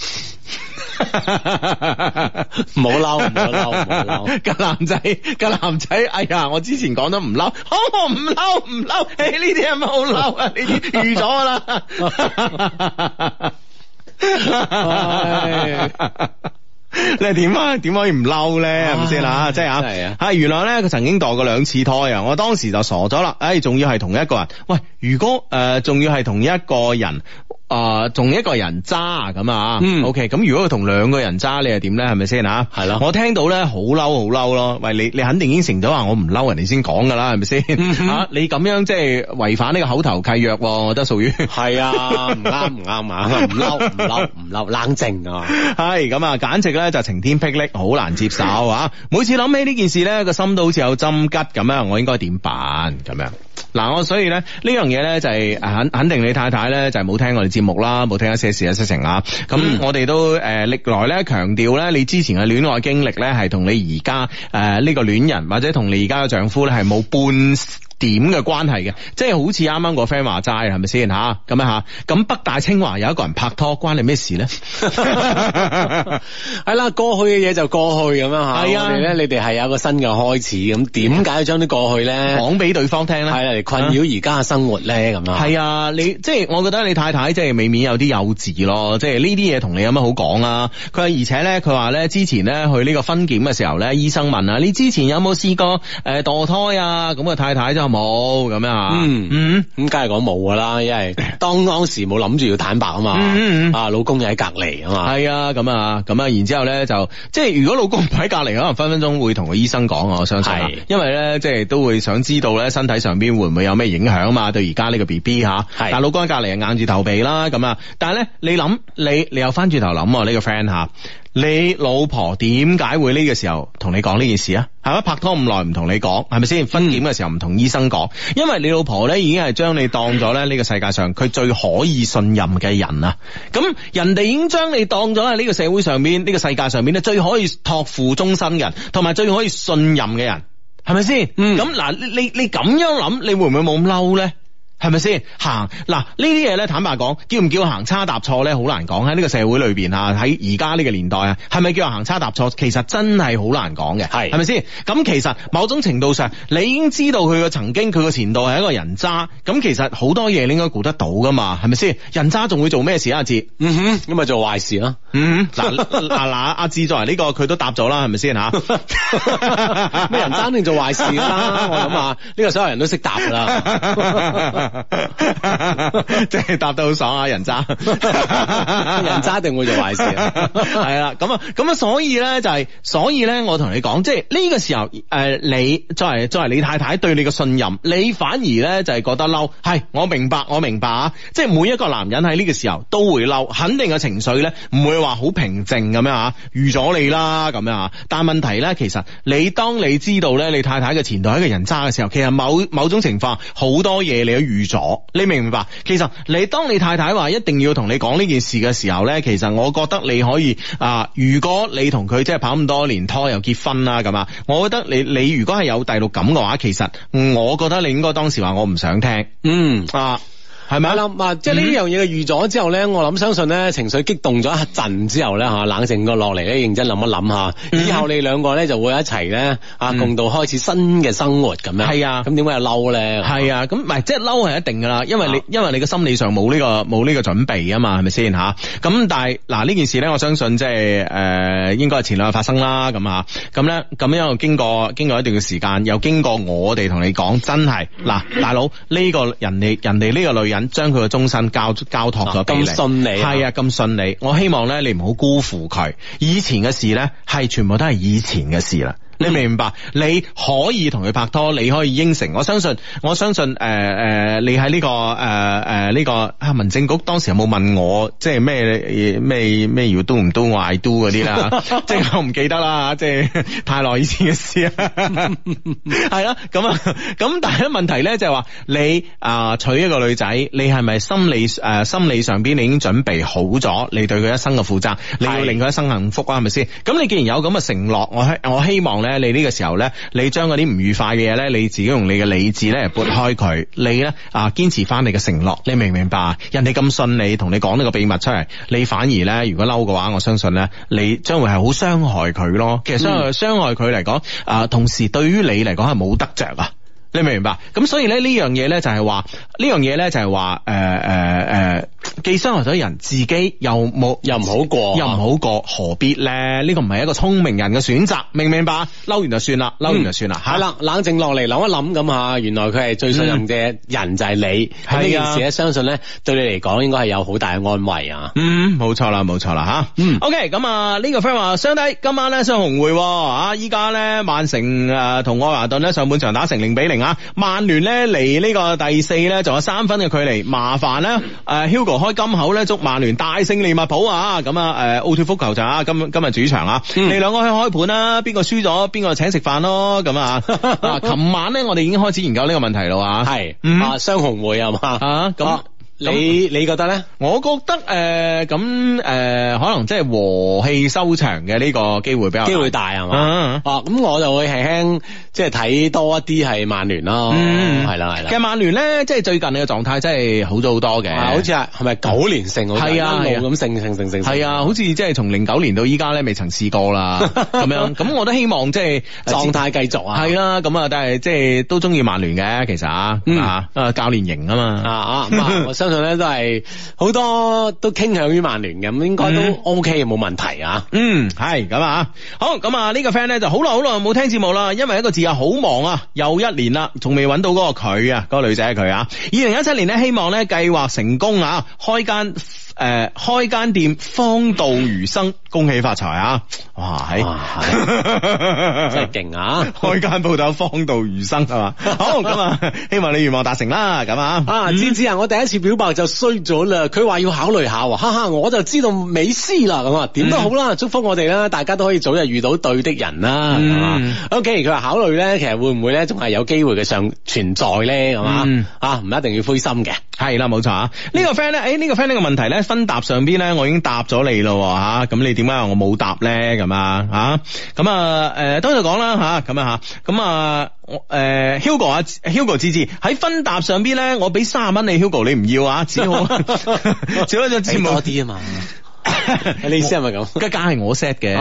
唔好嬲，唔好嬲，唔好嬲。 個男仔，個男仔，哎呀，我之前講得唔嬲，好，我唔嬲，唔嬲，誒，呢啲有乜好嬲啊？呢啲預咗啦。你係點啊？點可以唔嬲咧？係咪先啦？即係啊，係啊，係原來咧佢曾經墮過兩次胎啊！我當時就傻咗啦，誒，仲要係同一個人。喂，如果誒仲要係同一個人。啊，仲、呃、一個人揸咁啊，嗯，OK，咁如果佢同兩個人揸，你係點咧？係咪先啊？係咯，我聽到咧好嬲，好嬲咯。喂，你你肯定應承咗話我唔嬲人哋先講噶啦，係咪先？吓，你咁樣即係違反呢個口頭契約，我覺得屬於係啊，唔啱唔啱啊，唔嬲唔嬲唔嬲，冷靜啊，係咁啊，簡直咧就晴天霹靂，好難接受啊！每次諗起呢件事咧，個心都好似有針吉咁樣，我應該點辦咁樣？嗱，我所以咧呢樣嘢咧就係肯肯定你太太咧就係冇聽我哋節目啦，冇聽一些事一些情啊。咁、嗯、我哋都誒歷來咧強調咧，你之前嘅戀愛經歷咧係同你而家誒呢個戀人或者同你而家嘅丈夫咧係冇半點嘅關係嘅，即係好似啱啱個 friend 話齋，係咪先吓？咁樣吓，咁北大清華有一個人拍拖，關你咩事咧？係啦，過去嘅嘢就過去咁樣吓。係啊，我哋咧，你哋係有一個新嘅開始，咁點解要將啲過去咧講俾對方聽咧？係啦，嚟困擾而家嘅生活咧，咁樣。係啊，你即係我覺得你太太即係未免有啲幼稚咯，即係呢啲嘢同你有乜好講啊？佢話而且咧，佢話咧之前咧去呢個分檢嘅時候咧，醫生問啊，你之前有冇試過誒墮胎啊？咁啊太太就冇咁樣啊，嗯嗯，咁梗係講冇噶啦，因為當當時冇諗住要坦白啊嘛，嗯嗯啊老公又喺隔籬啊嘛，係啊咁啊咁啊，然之後咧就即係如果老公唔喺隔籬，可能分分鐘會同個醫生講，我相信，係因為咧即係都會想知道咧身體上邊會唔會有咩影響啊嘛，對而家呢個 B B 吓，但係老公喺隔籬硬住頭皮啦咁啊，但係咧你諗你你又翻轉頭諗呢個 friend 吓。你老婆點解會呢個時候同你講呢件事啊？係咪拍拖咁耐唔同你講，係咪先？分檢嘅時候唔同醫生講，因為你老婆咧已經係將你當咗咧呢個世界上佢最可以信任嘅人啊！咁人哋已經將你當咗喺呢個社會上面、呢個世界上面咧最可以託付終身嘅人，同埋最可以信任嘅人，係咪先？咁嗱、嗯，你你你咁樣諗，你會唔會冇咁嬲咧？ 係咪先？行嗱呢啲嘢咧，坦白講，叫唔叫行差踏錯咧，好難講喺呢個社會裏邊啊，喺而家呢個年代啊，係咪叫行差踏錯？其實真係好難講嘅，係係咪先？咁其實某種程度上，你已經知道佢個曾經佢個前度係一個人渣，咁其實好多嘢你應該估得到噶嘛，係咪先？人渣仲會做咩事啊？阿志， 嗯哼，咁咪做壞事咯。 嗯，嗱嗱嗱，阿志作為呢個佢都答咗啦，係咪先吓？ 咩人渣定做壞事啦？我諗下，呢個所有人都識答噶啦。 即係答得好爽啊！人渣， 人渣一定會做壞事， 係啦。咁啊，咁啊，所以咧就係、是，所以咧我同你講，即係呢個時候，誒、呃，你作為作為你太太對你嘅信任，你反而咧就係覺得嬲。係，我明白，我明白啊！即係每一個男人喺呢個時候都會嬲，肯定嘅情緒咧唔會話好平靜咁樣啊，預咗你啦咁樣啊。但係問題咧，其實你當你知道咧你太太嘅前度係一個人渣嘅時候，其實某某種情況好多嘢你都預咗，你明唔明白？其實你當你太太話一定要同你講呢件事嘅時候咧，其實我覺得你可以啊，如果你同佢即係跑咁多年拖又結婚啦咁啊，我覺得你你如果係有第六感嘅話，其實我覺得你應該當時話我唔想聽，嗯啊。係咪啊？啊，即係呢樣嘢預咗之後咧，我諗相信咧情緒激動咗一陣之後咧吓，冷靜過落嚟咧，認真諗一諗吓，以後你兩個咧就會一齊咧啊，共度開始新嘅生活咁樣。係啊，咁點解又嬲咧？係啊，咁唔係即係嬲係一定噶啦，因為你因為你嘅心理上冇呢個冇呢個準備啊嘛，係咪先吓？咁但係嗱呢件事咧，我相信即係誒應該係前兩日發生啦，咁啊，咁咧咁樣經過經過一段嘅時間，又經過我哋同你講，真係嗱大佬呢個人哋人哋呢個女人。將佢嘅終身交交託咗俾你，咁順利，係啊，咁順利。我希望咧，你唔好辜負佢。以前嘅事咧，係全部都係以前嘅事啦。你明唔明白？你可以同佢拍拖，你可以應承。我相信，我相信誒誒、呃，你喺呢、這個誒誒呢個啊民政局當時有冇問我，即係咩咩咩要 do 唔 do 我 I do 嗰啲啦？即係我唔記得啦，即係太耐以前嘅事啦。係啦，咁啊，咁但係咧問題咧就係話你啊、呃、娶一個女仔，你係咪心理誒、呃、心理上邊你已經準備好咗，你對佢一生嘅負責，你要令佢一生幸福啊？係咪先？咁你既然有咁嘅承諾，我希我希望咧。你呢個時候咧，你將嗰啲唔愉快嘅嘢咧，你自己用你嘅理智咧撥開佢，你咧啊堅持翻你嘅承諾，你明唔明白？人哋咁信你，同你講呢個秘密出嚟，你反而咧如果嬲嘅話，我相信咧你將會係好傷害佢咯。其實傷害傷害佢嚟講，啊同時對於你嚟講係冇得着啊。你明唔明白？咁所以咧呢樣嘢咧就係話呢樣嘢咧就係話誒誒誒，既傷害咗人，自己又冇又唔好過，又唔好過，何必咧？呢個唔係一個聰明人嘅選擇，明唔明白？嬲完就算啦，嬲完就算啦。係啦，冷靜落嚟諗一諗咁吓，原來佢係最信任嘅人就係你。咁呢件事咧，相信咧對你嚟講應該係有好大嘅安慰啊。嗯，冇錯啦，冇錯啦吓。嗯，OK，咁啊呢個 friend 話，相弟今晚咧雙紅會啊，依家咧曼城誒同愛華頓咧上半場打成零比零。啊！曼聯咧離呢個第四咧仲有三分嘅距離，麻煩咧誒 Hugo 開金口咧祝曼聯大勝利物浦啊！咁啊誒奧脫福球場啊，今今日主場啊，嗯、你兩個去開盤啦，邊個輸咗邊個請食飯咯咁啊！啊，琴晚咧我哋已經開始研究呢個問題咯啊，係、嗯、啊雙紅會係嘛啊咁。你你覺得咧？我覺得誒咁誒可能即係和氣收場嘅呢個機會比較機會大係嘛？啊咁我就會輕輕即係睇多一啲係曼聯咯，係啦係啦。其實曼聯咧即係最近嘅狀態真係好咗好多嘅，好似係係咪九連勝？係啊，一路咁勝勝勝勝。係啊，好似即係從零九年到依家咧未曾試過啦咁樣。咁我都希望即係狀態繼續啊。係啦，咁啊但係即係都中意曼聯嘅其實啊啊教練型啊嘛啊啊我相信咧都係好多都傾向於曼聯嘅，咁應該都 OK 冇問題啊。嗯，係咁啊。好咁啊，呢個 friend 咧就好耐好耐冇聽節目啦，因為一個字啊，好忙啊，又一年啦，仲未揾到嗰個佢啊，嗰個女仔係佢啊。二零一七年咧，希望咧計劃成功啊，開間誒、呃、開間店，方度餘生，恭喜發財啊！哇，係真係勁啊！開間鋪頭，方度餘生係嘛？好咁啊，希望你願望達成啦，咁啊啊！芝芝啊，我第一次表白就衰咗啦，佢話要考慮下，哈哈，我就知道美斯啦，咁啊，點都好啦，祝福我哋啦，大家都可以早日遇到對的人啦，係嘛？OK，佢話考慮咧，其實會唔會咧，仲係有機會嘅上存在咧，係嘛？啊，唔一定要灰心嘅，係啦，冇錯啊。呢個 friend 咧，誒，呢個 friend 呢個問題咧，分答上邊咧，我已經答咗你咯，吓，咁你點解我冇答咧？咁啊，吓，咁啊，誒，當然講啦，吓，咁啊，吓，咁啊。 誒 Hugo 啊 Hugo 志志喺分搭上邊咧，我俾三十蚊你 Hugo 你唔要啊，只好只好就節目多啲啊嘛。你意思係咪咁？ 個價係我 set 嘅。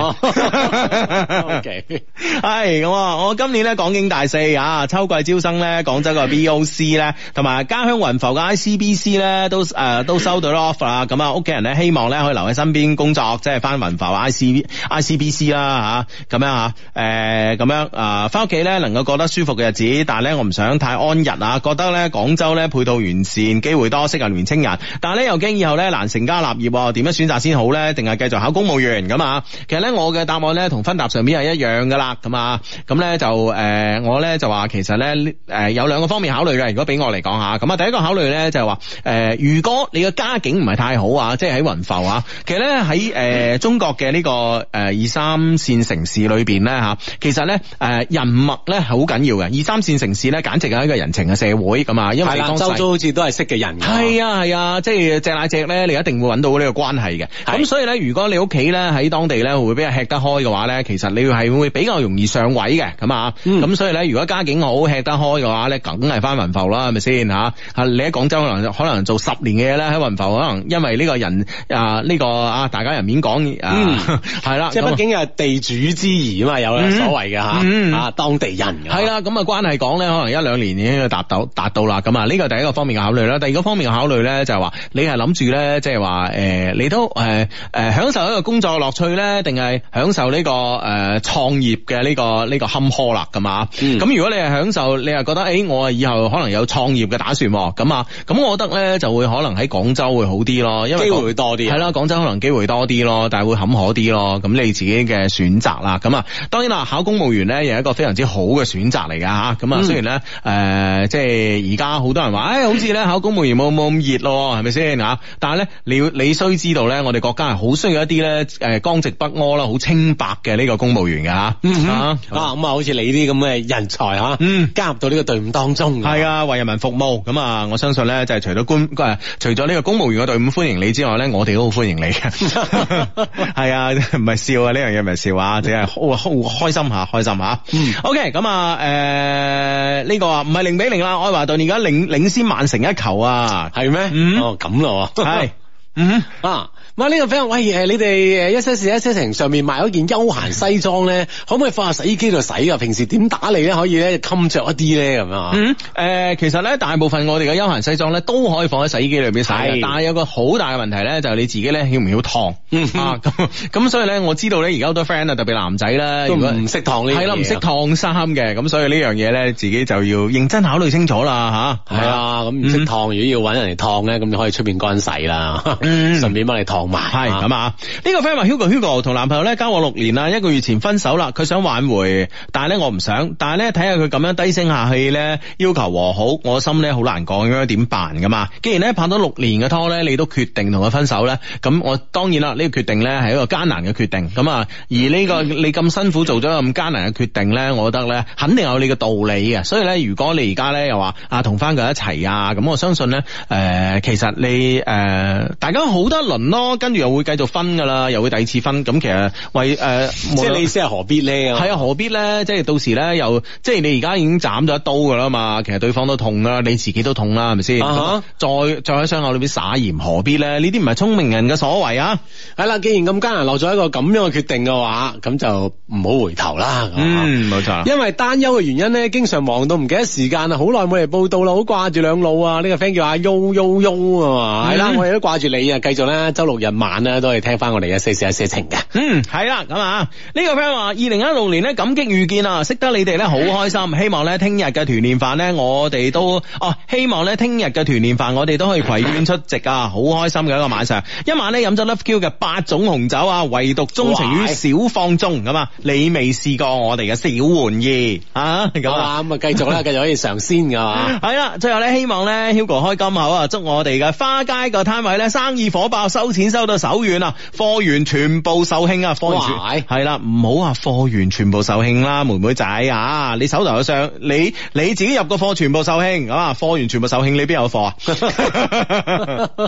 O K， 係咁啊！我今年咧港警大四啊，秋季招生咧，廣州嘅 B O C 咧，同埋家鄉雲浮嘅 I C B C 咧，都誒、呃、都收到 offer 啦。咁啊，屋企人咧希望咧可以留喺身邊工作，即係翻雲浮 I C I C B C 啦吓，咁樣吓，誒咁樣啊，翻屋企咧能夠過得舒服嘅日子，但係咧我唔想太安逸啊，覺得咧廣州咧配套完善，機會多，適合年青人，但係咧又驚以後咧難成家立業，點樣選擇先好咧？定係繼續考公務員咁啊？其實咧我嘅答案咧同分答上邊係一樣噶啦，咁啊，咁咧就誒、呃、我咧就話其實咧誒、呃、有兩個方面考慮嘅。如果俾我嚟講下，咁啊第一個考慮咧就係話誒如果你嘅家境唔係太好啊，即係喺雲浮啊，其實咧喺誒中國嘅呢、這個誒、呃、二三線城市裏邊咧吓，其實咧誒、呃、人脈咧係好緊要嘅。二三線城市咧簡直係一個人情嘅社會咁啊，因為當周遭好似都係識嘅人。 係啊係啊，即係隻乃隻咧，你一定會揾到呢個關係嘅。咁所以咧，如果你屋企咧喺當地咧會比較吃得開嘅話咧，其實你係會比較容易上位嘅咁啊。咁、嗯、所以咧，如果家境好吃得開嘅話咧，梗係翻雲浮啦，係咪先吓？啊，你喺廣州可能可能做十年嘅嘢咧，喺雲浮可能因為呢個人啊呢、這個啊大家人面講啊係啦， 即係畢竟係地主之誼啊嘛，有所謂嘅吓、嗯、啊當地人係啦，咁啊關係講咧，可能一兩年已經達到達到啦。咁啊呢個第一個方面嘅考慮啦，第二個方面嘅考慮咧就係話你係諗住咧，即係話誒你都誒誒、呃、享受一個工作樂趣咧，定係享受呢、這個誒創、呃、業嘅呢、這個呢、這個坎坷啦，咁啊。咁、嗯、如果你係享受，你係覺得誒、欸、我以後可能有創業嘅打算，咁啊，咁我覺得咧就會可能喺廣州會好啲咯，因為機會會多啲。係啦，廣州可能機會多啲咯，但係會坎坷啲咯。咁你自己嘅選擇啦，咁啊，當然啦，考公務員咧又係一個非常之好嘅選擇嚟噶吓。咁啊，雖然咧誒、呃、即係而家好多人話，誒、哎、好似咧考公務員冇冇咁熱咯，係咪先吓？但係咧你要你需知道咧，我哋國家係好需要一啲咧誒剛直不阿啦，好清白嘅呢個公務員嘅吓。嗯啊咁啊，好似你啲咁嘅人才吓，嗯，加入到呢個隊伍當中，係啊，為人民服務。咁啊，我相信咧就係除咗官誒，除咗呢個公務員嘅隊伍歡迎你之外咧，我哋都好歡迎你嘅。係啊，唔係笑啊，呢樣嘢唔係笑啊，只係好好開心吓，開心吓。嗯，OK，咁啊，誒、呃，呢、這個啊唔係零比零啦，愛華頓而家領領先曼城一球啊，係咩？嗯，哦咁咯，係。嗯啊，哇！呢、這個 friend 喂誒，你哋誒一些事一些情上面賣嗰件休閒西裝咧，可唔可以放下洗衣機度洗啊？平時點打理咧可以咧襟着一啲咧咁啊？嗯誒、呃，其實咧大部分我哋嘅休閒西裝咧都可以放喺洗衣機裏邊洗，但係有個好大嘅問題咧，就係、是、你自己咧曉唔曉燙？嗯啊咁咁，所以咧我知道咧而家好多 friend 啊，特別男仔啦，如果唔識燙呢，係啦唔識燙衫嘅，咁所以呢樣嘢咧自己就要認真考慮清楚啦吓。係啊，咁唔識燙，如果要搵人嚟燙咧，咁你可以出邊乾洗啦。嗯，順便幫你燙埋，係咁啊！呢、這個 friend 話 Hugo Hugo 同男朋友咧交往六年啦，一個月前分手啦，佢想挽回，但係咧我唔想，但係咧睇下佢咁樣低聲下氣咧要求和好，我心咧好難過，應該點辦噶嘛？既然咧拍咗六年嘅拖咧，你都決定同佢分手咧，咁我當然啦，呢、這個決定咧係一個艱難嘅決定，咁啊，而呢、這個你咁辛苦做咗咁艱難嘅決定咧，我覺得咧肯定有你嘅道理嘅，所以咧如果你而家咧又話啊同翻佢一齊啊，咁我相信咧誒、呃、其實你誒、呃、大家好多輪咯，跟住又會繼續分噶啦，又會第二次分，咁其實為誒、呃，即係你意思係何必咧？係啊，何必咧？即係到時咧，又即係你而家已經斬咗一刀噶啦嘛，其實對方都痛啦，你自己都痛啦，係咪先？啊、再再喺傷口裏邊撒鹽，何必咧？呢啲唔係聰明人嘅所為啊！係啦，既然咁艱難落咗一個咁樣嘅決定嘅話，咁就唔好回頭啦。嗯，冇錯。因為擔憂嘅原因咧，經常忙到唔記得時間啊，好耐冇嚟報道啦，好掛住兩老啊！呢、這個 friend 叫阿 Yo Yo Yo 啊嘛，係、嗯、啦，我哋都掛住你啊，繼續咧，周六日晚咧都係聽翻我哋嘅一些事一些情嘅。嗯，係啦，咁啊，呢、這個 friend 話二零一六年咧感激遇見啊，識得你哋咧好開心，希望咧聽日嘅團年飯咧我哋都哦，希望咧聽日嘅團年飯我哋都可以攜眷出席啊，好開心嘅一個晚上，一晚咧飲咗 Love Q 嘅八種紅酒啊，唯獨鍾情於小放縱咁啊，你未試過我哋嘅小玩意啊，咁啊咁啊繼續啦，繼續可以嘗鮮噶嘛。係啦，最後咧希望咧 Hugo 開金口啊，祝我哋嘅花街個攤位咧生意火爆，收錢收到手軟啊，貨源全部售罄啊，貨源係啦，唔好話貨源全部售罄啦，妹妹仔啊，你手頭嘅上你你自己入個貨全部售罄，咁啊貨源全部售罄，你邊有貨啊？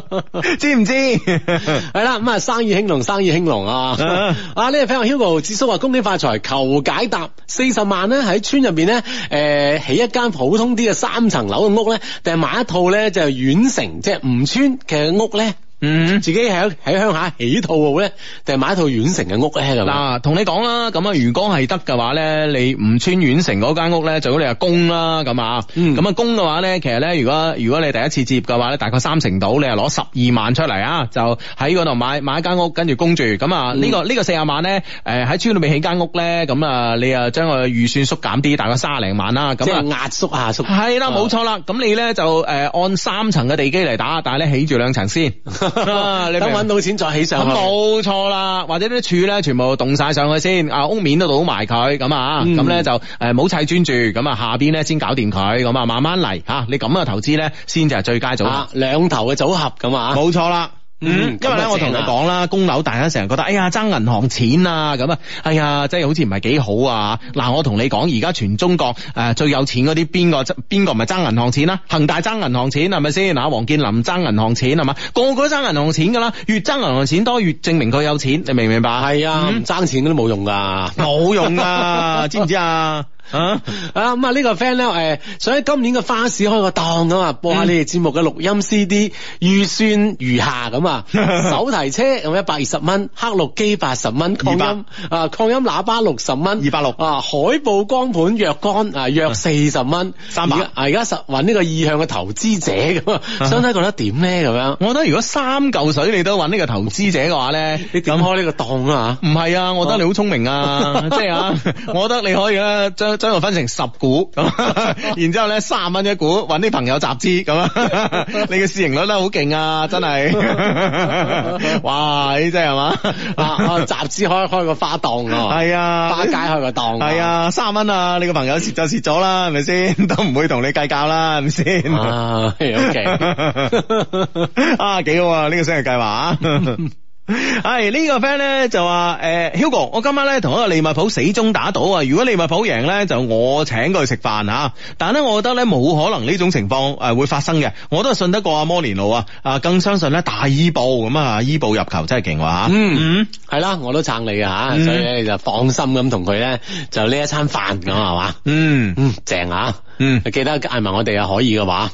知唔知？ 係啦，咁啊生意興隆，生意興隆啊！啊呢個 friend Hugo 智叔話恭喜發財，求解答四十萬咧喺村入邊咧，誒、呃、起一間普通啲嘅三層樓嘅屋咧，定係買一套咧就係縣城即係吳村嘅屋咧？嗯，自己喺喺鄉下起套好咧，定係買一套縣城嘅屋咧咁。 嗱，同你講啦，咁啊，如果係得嘅話咧，你吳村縣城嗰間屋咧，最好你係供啦，咁啊，咁啊供嘅話咧，其實咧，如果如果你第一次接嘅話咧，大概三成到，你係攞十二萬出嚟啊，就喺嗰度買買一間屋，跟住供住，咁啊，呢、嗯這個呢、這個四十萬咧，誒、呃、喺村裏面起間屋咧，咁啊，你啊將個預算縮減啲，大概卅零萬啦，咁啊壓縮下縮。 係啦，冇錯啦，咁你咧就誒、呃、按三層嘅地基嚟打，但係咧起住兩層先。 啊、你等揾到錢再起上去， 冇錯啦，或者啲柱咧全部動晒上去先，啊屋面都倒埋佢，咁啊，咁咧、嗯、就誒冇砌磚住，咁啊下邊咧先搞掂佢，咁啊慢慢嚟吓，你咁嘅投資咧先至係最佳組合， 兩、啊、頭嘅組合咁啊， 冇錯啦。嗯，因為咧，我同你講啦，供樓大家成日覺得，哎呀，爭銀行錢啊，咁啊，哎呀，真係好似唔係幾好啊。嗱，我同你講，而家全中國誒、呃、最有錢嗰啲邊個邊個唔係爭銀行錢啦？恒大爭銀行錢係咪先？嗱，王健林爭銀行錢係嘛？個個都爭銀行錢噶啦，越爭銀行錢多，越證明佢有錢，你明唔明白？ 係啊，唔爭、嗯、錢都冇用噶， 冇用噶，知唔知啊？啊啊咁啊！呢個 friend 咧誒，想喺今年嘅花市開個檔咁啊，播下你哋節目嘅錄音 C D，預算如下咁啊，手提車咁一百二十蚊，黑錄機八十蚊，擴音啊擴音喇叭六十蚊， 二百六啊海報光盤若干啊約四十蚊， 三百啊而家實揾呢個意向嘅投資者咁啊，相睇覺得點咧咁樣？ 我覺得如果三嚿水你都揾呢個投資者嘅話咧， 你點開呢個檔啊？ 唔係啊，我覺得你好聰明啊，即係啊，我覺得你可以咧將將佢分成十股，然之後咧三十蚊一股，揾啲朋友集資咁啊，你嘅市盈率咧好勁啊，真係，哇！呢真係嘛啊集資開開個花檔啊， 係啊， 花街開個檔， 係啊，三十蚊啊，你個朋友蝕就蝕咗啦，係咪先？都唔會同你計較啦，係咪先？ 啊，OK， 啊，幾好啊，呢個生日計劃啊！係呢、這個 friend 咧就話誒、呃、Hugo 我今晚咧同一個利物浦死忠打賭啊，如果利物浦贏咧就我請佢去食飯吓，但係咧我覺得咧冇可能呢種情況誒會發生嘅，我都係信得過阿摩連奴啊，啊更相信咧大伊布咁啊，伊布入球真係勁話吓， 嗯嗯係啦，我都撐你嘅吓，嗯、所以咧你就放心咁同佢咧就呢一餐飯咁係嘛，嗯嗯正啊。嗯，記得嗌埋我哋啊，可以嘅話，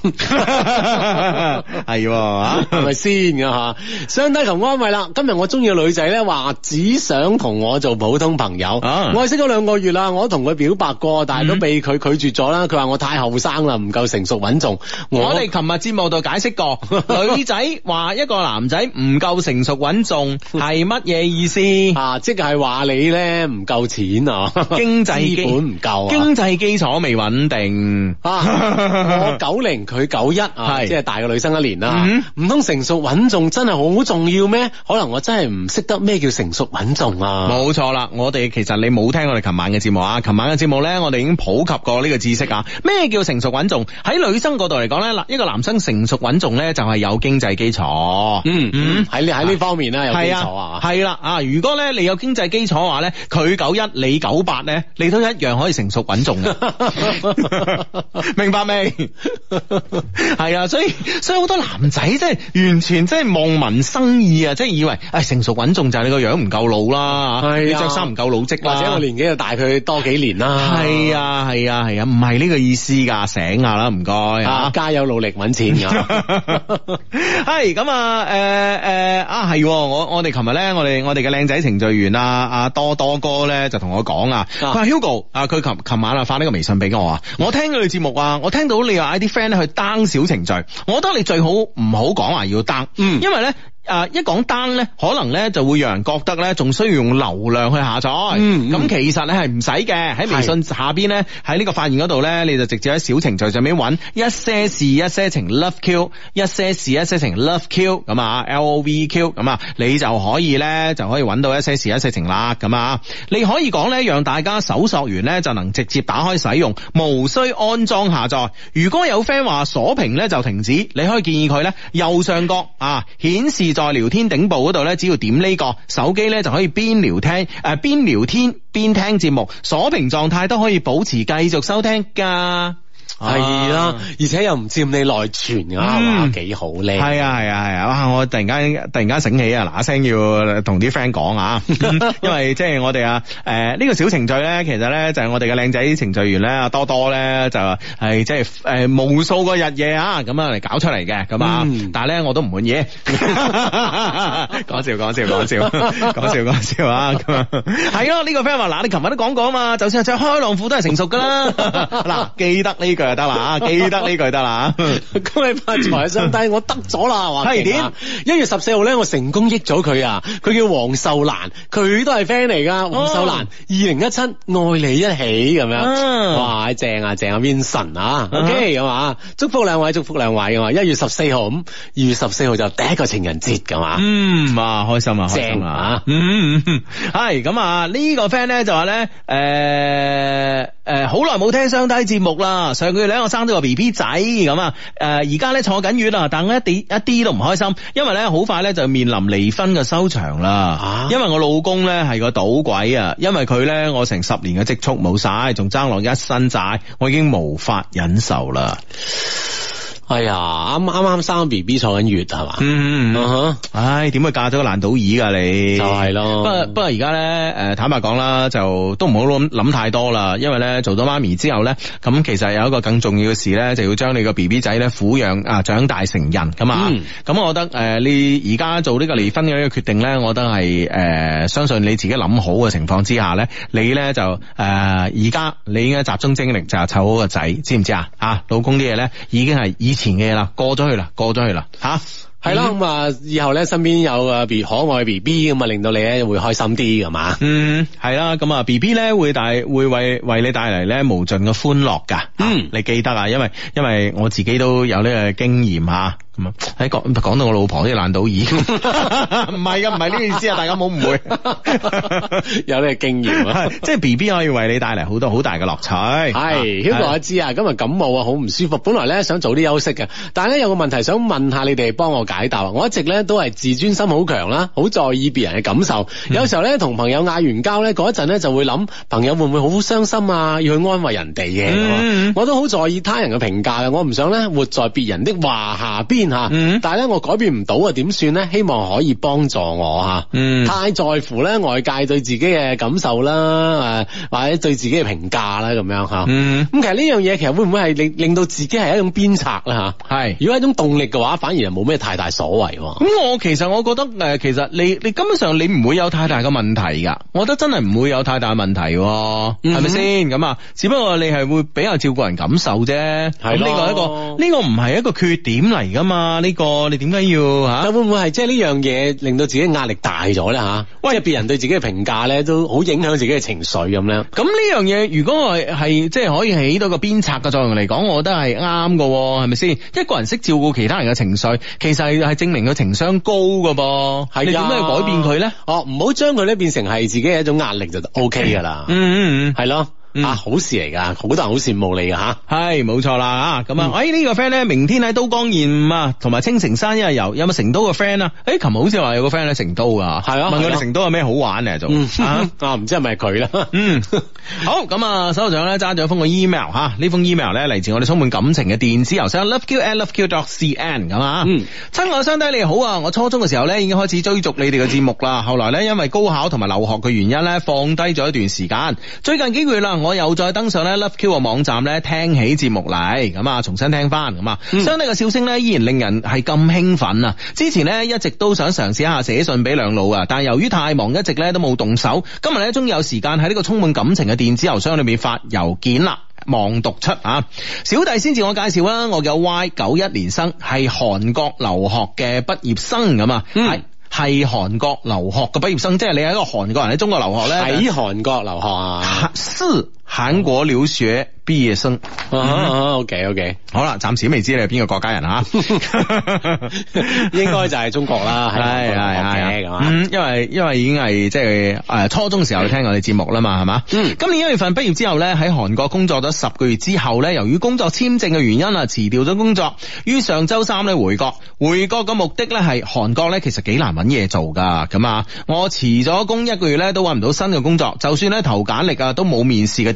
係啊， 係咪先嘅吓？相低求安慰啦，今日我中意嘅女仔咧，話只想同我做普通朋友。啊、我係識咗兩個月啦，我都同佢表白過，但係都被佢拒絕咗啦。佢話我太後生啦，唔夠成熟穩重。我哋琴日節目度解釋過，女仔話一個男仔唔夠成熟穩重係乜嘢意思啊？即係話你咧唔夠錢啊， 經濟基本唔夠，啊， 經濟基礎未穩定。 啊！我九零佢九一啊， 係即係大個女生一年啦。唔通成熟穩重真係好重要咩？可能我真係唔識得咩叫成熟穩重啊！ 冇錯啦，我哋其實你冇聽我哋琴晚嘅節目啊，琴晚嘅節目咧，我哋已經普及過呢個知識啊。咩叫成熟穩重？喺女生角度嚟講咧，嗱，一個男生成熟穩重咧就係有經濟基礎。嗯嗯， 喺喺呢方面咧有基礎啊。 係啦啊，如果咧你有經濟基礎嘅話咧，佢九一你九八咧，你都一樣可以成熟穩重嘅。明白未？係啊，所以所以好多男仔即係完全即係望文生義啊，即係以為誒、哎、成熟穩重就係你個樣唔夠老啦，係啊，你着衫唔夠老積啦， 或者我年紀就大佢多幾年啦。 係啊係啊係啊，唔係呢個意思噶，醒下啦，唔該啊， 加油努力揾錢噶。 係咁啊，誒誒啊係，我我哋琴日咧，我哋我哋嘅靚仔程序員啊阿多多哥咧就同我講啊，佢話 Hugo 啊，佢琴琴晚啊發呢個微信俾我啊，我聽佢哋節目啊，我聽到你話嗌啲 friend 去 down 小程序，我覺得你最好唔好講話要 down，嗯，因為咧。誒、呃，一講 down 咧，可能咧就會讓人覺得咧，仲需要用流量去下載。嗯，咁、嗯、其實咧係唔使嘅，喺微信下邊咧，喺呢個發現嗰度咧，你就直接喺小程序上面揾一些事一些情 love q， 一些事一些情 love q， 咁啊 L O V Q， 咁啊，你就可以咧就可以揾到一些事一些情啦。咁啊，你可以講咧，讓大家搜索完咧就能直接打開使用，無需安裝下載。如果有 friend 話鎖屏咧就停止，你可以建議佢咧右上角啊顯示在聊天頂部嗰度咧，只要點呢、這個手機咧就可以邊聊聽誒邊、呃、聊天邊聽節目，鎖屏狀態都可以保持繼續收聽噶。係啦，而且又唔佔你內存啊，哇，幾好咧！ 係啊係啊係啊，哇！ 我突然間突然間醒起啊，嗱一聲要同啲 friend 講啊，因為即係我哋啊誒呢個小程序咧，其實咧就係我哋嘅靚仔程序員咧阿多多咧就係即係誒無數個日夜啊咁啊嚟搞出嚟嘅咁啊，嗯、但係咧我都唔滿意，講笑講笑講笑講笑講笑啊咁啊，係咯呢個 friend 話嗱你琴日都講過啊嘛，就算係着開浪褲都係成熟噶啦，嗱記得呢句就得啦，記得呢句得啦， 恭喜發財上帝，我得咗啦，話係點？ 一月十四號咧，我成功益咗佢啊！佢叫黃秀蘭，佢都係 friend 嚟噶。黃秀蘭，二零一七愛你一起咁樣，啊、哇，正啊正啊 ，Vincent 啊 ，OK 咁啊，祝福兩位，祝福兩位咁啊！一月十四號咁，二月十四號就第一個情人節噶嘛， 嗯，哇，開心啊，開心正啊， 嗯嗯，係咁啊，呢個 friend 咧就話咧，誒。誒，好耐冇聽雙低節目啦！上個月咧我生咗個 B B 仔咁啊，誒而家咧坐緊月啦，但我一啲一啲都唔開心，因為咧好快咧就面臨離婚嘅收場啦。啊、因為我老公咧係個賭鬼啊，因為佢咧我成十年嘅積蓄冇晒，仲爭落一身債，我已經無法忍受啦。 哎呀，啱啱啱生 B B 坐緊月係嘛？ 嗯嗯嗯，唉，點會嫁咗個爛賭耳噶你？ 就係咯。 不過不過而家咧，誒坦白講啦，就都唔好諗諗太多啦。因為咧做咗媽咪之後咧，咁其實有一個更重要嘅事咧，就要將你個 B B 仔咧撫養啊長大成人咁啊。咁、嗯、我覺得誒、呃、你而家做呢個離婚嘅呢個決定咧，我覺得係誒、呃、相信你自己諗好嘅情況之下咧，你咧就誒而家你應該集中精力就係湊好個仔，知唔知啊？啊，老公啲嘢咧已經係以前嘅嘢啦，過咗去啦，過咗去啦，吓係啦，咁啊，以後咧身邊有啊 B 可愛 B B 咁啊，令到你咧會開心啲，係嘛？嗯，係啦，咁啊 B B 咧會帶會為為你帶嚟咧無盡嘅歡樂噶，嗯，你記得啊，因為因為我自己都有呢個經驗吓。喺講講到我老婆啲爛賭耳，唔係噶，唔係呢個意思啊！大家冇誤會，有呢個經驗啊，即係 B B 可以為你帶嚟好多好大嘅樂趣。係，Hugo 我知啊，今日感冒啊，好唔舒服，本來咧想早啲休息嘅，但係咧有個問題想問下你哋幫我解答。我一直咧都係自尊心好強啦，好在意別人嘅感受。嗯、有時候咧同朋友嗌完交咧，嗰一陣咧就會諗朋友會唔會好傷心啊？要去安慰人哋嘅，嗯、我都好在意他人嘅評價嘅，我唔想咧活在別人的話下邊。吓，嗯、但係咧我改變唔到啊，點算咧？希望可以幫助我吓，嗯、太在乎咧外界對自己嘅感受啦，誒或者對自己嘅評價啦，咁樣吓。咁、嗯、其實呢樣嘢其實會唔會係令令到自己係一種鞭策咧吓？係，如果係一種動力嘅話，反而係冇咩太大所謂。咁我其實我覺得誒，其實你你根本上你唔會有太大嘅問題噶，我覺得真係唔會有太大問題，係咪先？咁啊，只不過你係會比較照顧人感受啫。係呢個一個呢個唔係一個缺點嚟噶嘛。啊！呢、這個你點解要吓？但會唔會係即係呢樣嘢令到自己壓力大咗咧吓？喂，即係別人對自己嘅評價咧，都好影響自己嘅情緒咁咧。咁呢樣嘢如果係係即係可以起到個鞭策嘅作用嚟講，我覺得係啱嘅，係咪先？一個人識照顧其他人嘅情緒，其實係係證明佢情商高嘅噃。係你點解要改變佢咧？哦，唔好將佢咧變成係自己嘅一種壓力就 O K 噶啦。嗯嗯嗯，係咯。嗯、啊，好事嚟噶，好多人好羨慕你噶吓，係冇錯啦吓，咁啊，誒呢個 friend 咧，明天喺都江堰午啊，同埋青城山一日遊，有冇成都嘅 friend 啊？誒，琴日好似話有個 friend 喺成都噶，係啊，問佢哋成都有咩好玩嚟做，啊，唔知係咪佢啦？嗯，好，咁啊，手上咧揸咗封個 email 吓，呢封 email 咧嚟自我哋充滿感情嘅電子郵箱 loveq at loveq dot cn 咁啊，嗯，親愛相低你好啊，我初中嘅時候咧已經開始追逐你哋嘅節目啦，後來咧因為高考同埋留學嘅原因咧放低咗一段時間，最近幾個月啦。我又再登上咧 LoveQ 嘅網站咧，聽起節目嚟，咁啊重新聽翻，咁啊，相呢個笑聲咧依然令人係咁興奮啊！之前咧一直都想嘗試一下寫信俾兩老啊，但係由於太忙，一直咧都冇動手。今日咧終於有時間喺呢個充滿感情嘅電子郵箱裏面發郵件啦。望讀出啊，小弟先自我介紹啦，我叫 Y 九一年生，係韓國留學嘅畢業生咁啊，係係韓國留學嘅畢業生，即係你係一個韓國人喺中國留學咧，喺韓國留學啊，是韓國留學畢業生。啊 OK OK， 好啦，暫時未知你係邊個國家人啊？應該就係中國啦，係係係咁啊，因為因為已經係即係誒初中時候聽我哋節目啦嘛，係嘛？嗯，今年一月份畢業之後咧，喺韓國工作咗十個月之後咧，由於工作簽證嘅原因啊，辭掉咗工作，於上周三咧回國。回國嘅目的咧係韓國咧，其實幾難揾嘢做噶，咁啊，我辭咗工一個月咧都揾唔到新嘅工作，就算咧投簡歷啊，都冇面試嘅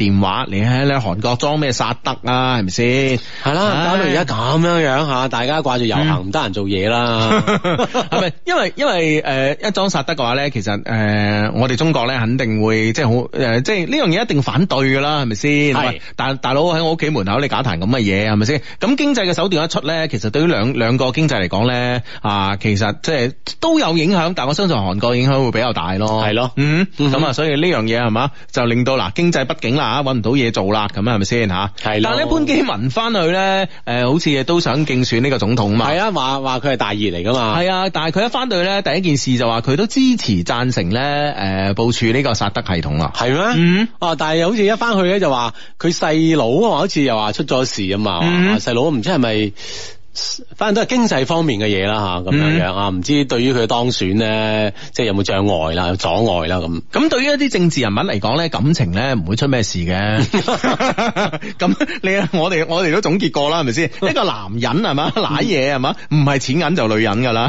電話，你喺咧韓國裝咩薩德啊？係咪先？ 係啦，搞到而家咁樣樣吓，大家掛住遊行，唔得閒做嘢啦。 係咪？因為因為誒、呃、一裝薩德嘅話咧，其實誒、呃、我哋中國咧肯定會即係好誒，即係呢樣嘢一定反對噶啦，係咪先？係。大大佬喺我屋企門口你搞壇咁嘅嘢，係咪先？咁經濟嘅手段一出咧，其實對於兩兩個經濟嚟講咧，啊，其實即係都有影響，但我相信韓國影響會比較大咯。係咯，嗯，咁啊、嗯，所以呢樣嘢係嘛，就令到嗱經濟不景啦，搵唔到嘢做啦，咁係咪先吓？係。但係咧潘基文翻去咧，誒、呃，好似都想競選呢個總統嘛。係啊，話話佢係大熱嚟噶嘛。係啊，但係佢一翻去咧，第一件事就話佢都支持贊成咧，誒、呃，部署呢個薩德系統啦。係咩？嗯。哦，但係好似一翻去咧就話佢細佬啊，好似又話出咗事啊嘛。細佬唔知係咪？反正都係經濟方面嘅嘢啦吓，咁樣樣啊，唔知對於佢當選咧，即係有冇障礙啦，有阻礙啦咁。咁對於一啲政治人物嚟講咧，感情咧唔會出咩事嘅。咁你我哋我哋都總結過啦，係咪先？一個男人係嘛，瀨嘢係嘛，唔係錢銀就女人噶啦，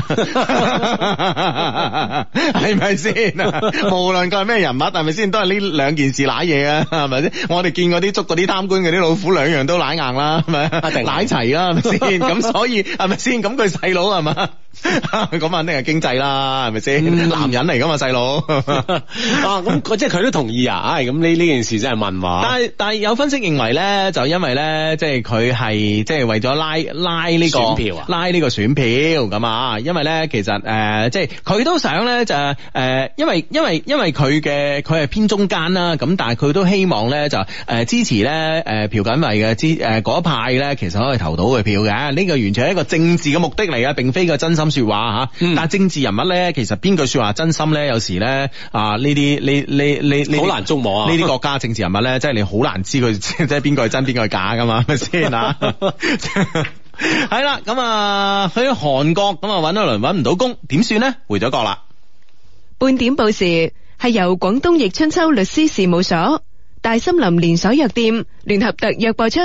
係咪先？無論佢係咩人物，係咪先？都係呢兩件事瀨嘢啊，係咪先？我哋見嗰啲捉嗰啲貪官嗰啲老虎，兩樣都瀨硬啦，係咪？瀨齊啦，係咪先？咁所以係咪先？咁佢細佬係嘛？咁肯定係經濟啦，係咪先？嗯、男人嚟噶嘛，細佬。啊，咁即係佢都同意啊？唉、哎，咁呢呢件事真係問話。但係但係有分析認為咧，就因為咧，即係佢係即係為咗拉拉呢、這個選票啊，拉呢個選票咁啊。因為咧，其實誒、呃，即係佢都想咧就誒、呃，因為因為因為佢嘅佢係偏中間啦，咁但係佢都希望咧就誒、呃、支持咧誒、呃、朴槿惠嘅支誒嗰一派咧，其實可以投到佢票嘅。呢、這個完全係一個政治嘅目的嚟嘅，並非個真心說話吓。嗯、但係政治人物咧，其實邊句說話真心咧，有時咧啊呢啲呢呢呢好難捉摸啊！呢啲國家政治人物咧，即係你好難知佢即係邊個係真邊個係假噶嘛，係咪先啊？係啦，咁啊去韓國咁啊搵一輪搵唔到工，點算呢？回咗國啦。 半點報時係由廣東易春秋律師事務所、大森林連鎖藥店聯合特約播出。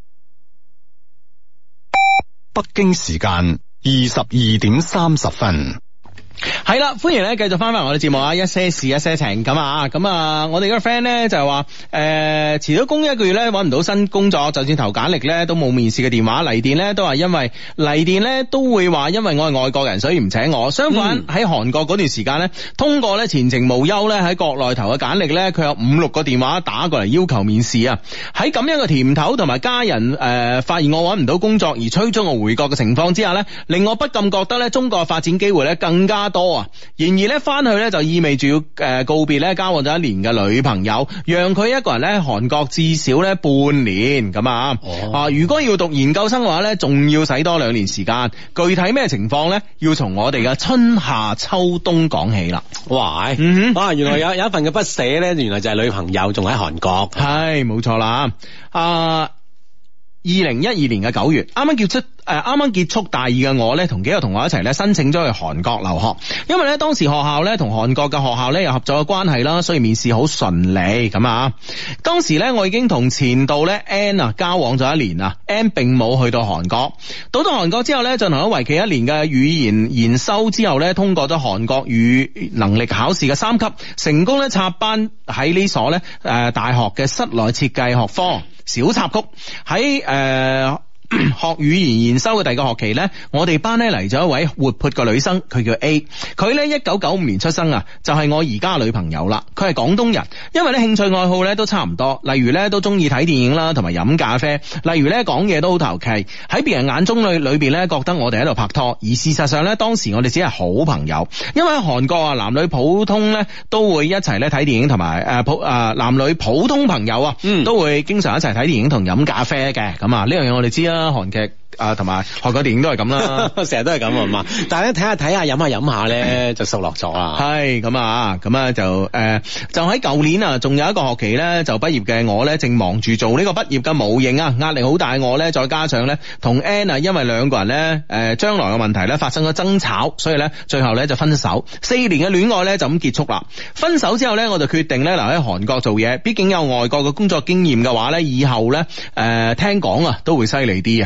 北京時間二十二點三十分。 係啦，歡迎咧繼續翻翻我哋節目啊！一些事一些情咁啊，咁啊，我哋嗰個 friend 咧就係話，誒，辭咗工一個月咧，搵唔到新工作，就算投簡歷咧都冇面試嘅電話，嚟電咧都係因為嚟電咧都會話，因為我係外國人，所以唔請我。相反喺韓國嗰段時間咧，通過咧前程無憂咧喺國內投嘅簡歷咧，佢有五六個電話打過嚟要求面試啊！喺咁樣嘅甜頭同埋家人誒、呃、發現我搵唔到工作而催促我回國嘅情況之下咧，令我不禁覺得咧中國嘅發展機會咧更加多啊！然而咧翻去咧就意味住要誒告別咧交往咗一年嘅女朋友，讓佢一個人咧韓國至少咧半年咁啊！哦、啊，如果要讀研究生嘅話咧，仲要使多兩年時間。具體咩情況咧？要從我哋嘅春夏秋冬講起啦。哇！嗯哼，啊，原來有有一份嘅不捨咧，原來就係女朋友仲喺韓國。係，冇錯啦。啊，二零一二年嘅九月，啱啱叫出。誒，啱啱結束大二嘅我咧，同幾個同學一齊咧申請咗去韓國留學，因為咧當時學校咧同韓國嘅學校咧有合作嘅關係啦，所以面試好順利咁啊。當時咧我已經同前度咧 N 啊交往咗一年啊 ，N 並冇去到韓國。到咗韓國之後咧，進行咗為期一年嘅語言研修之後咧，通過咗韓國語能力考試嘅三級，成功咧插班喺呢所咧誒大學嘅室內設計學科。小插曲喺誒。呃學語言研修嘅第二個學期呢，我哋班呢嚟咗一位活潑嘅女生，佢叫 A， 佢呢一九九五年出生啊，就係、是、我而家女朋友啦。佢係廣東人，因為呢興趣愛好呢都差唔多，例如呢都中意睇電影啦，同埋飲咖啡，例如呢講嘢都好投契，喺別人眼中裏裏邊呢覺得我哋喺度拍拖，而事實上呢，當時我哋只係好朋友，因為喺韓國啊，男女普通呢都會一齊呢睇電影，同埋誒普誒男女普通朋友啊，嗯、都會經常一齊睇電影同飲咖啡嘅。咁啊呢樣嘢我哋知啦。韓劇啊，同埋韓國電影都係咁啦，成日都係咁啊嘛。但係咧睇下睇下飲下飲下咧，就熟落咗啦。係咁啊，咁啊就誒、呃，就喺舊年啊，仲有一個學期咧就畢業嘅我咧，正忙住做呢個畢業嘅模型啊，壓力好大。我咧再加上咧同 Ann 啊，因為兩個人咧誒將來嘅問題咧發生咗爭吵，所以咧最後咧就分手。四年嘅戀愛咧就咁結束啦。分手之後咧，我就決定咧留喺韓國做嘢，畢竟有外國嘅工作經驗嘅話咧，以後咧誒、呃、聽講啊都會犀利啲啊。嗯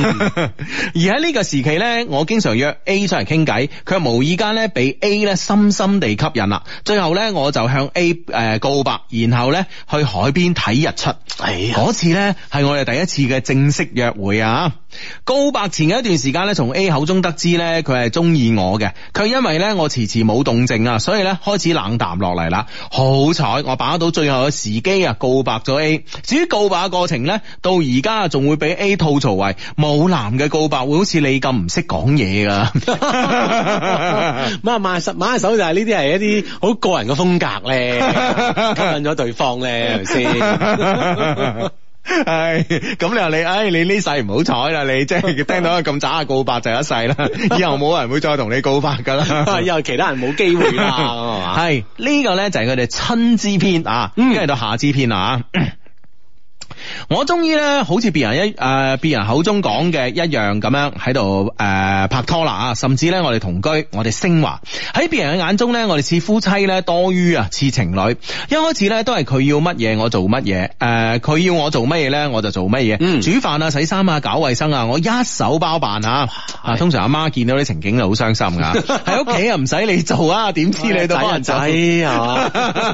而喺呢個時期咧，我經常約 A 出嚟傾偈，佢又無意間咧被 A 咧深深地吸引啦。最後咧，我就向 A 誒、呃、告白，然後咧去海邊睇日出。 哎呀， 嗰次咧係我哋第一次嘅正式約會啊！告白前嘅一段時間咧，從 A 口中得知咧佢係中意我嘅，佢因為咧我遲遲冇動靜啊，所以咧開始冷淡落嚟啦。好彩我把握到最後嘅時機啊，告白咗 A。至於告白嘅過程咧，到而家仲會俾 A 吐槽為冇男嘅告白會好似你咁唔識講嘢噶。 咁啊，買手買下手就係呢啲係一啲好個人嘅風格咧，吸引咗對方咧，係咪先？ 唉，咁你話你，唉，你呢世唔好彩啦，你即係聽到咁渣嘅告白就一世啦，以後冇人會再同你告白噶啦， 以後其他人冇機會啦，係嘛？ 係呢個咧就係佢哋親之篇啊，跟住到夏之篇啊。我終於咧，好似別人一誒，別、呃、人口中講嘅一樣咁樣喺度誒拍拖啦啊！甚至咧，我哋同居，我哋升華喺別人嘅眼中咧，我哋似夫妻咧多於啊似情侶。一開始咧都係佢要乜嘢我做乜嘢，誒、呃、佢要我做乜嘢咧我就做乜嘢。嗯、煮飯啊、洗衫啊、搞衛生啊，我一手包辦啊！啊，通常阿媽見到啲情景就好傷心噶，喺屋企啊唔使你做啊，點知你都幫人仔係嘛？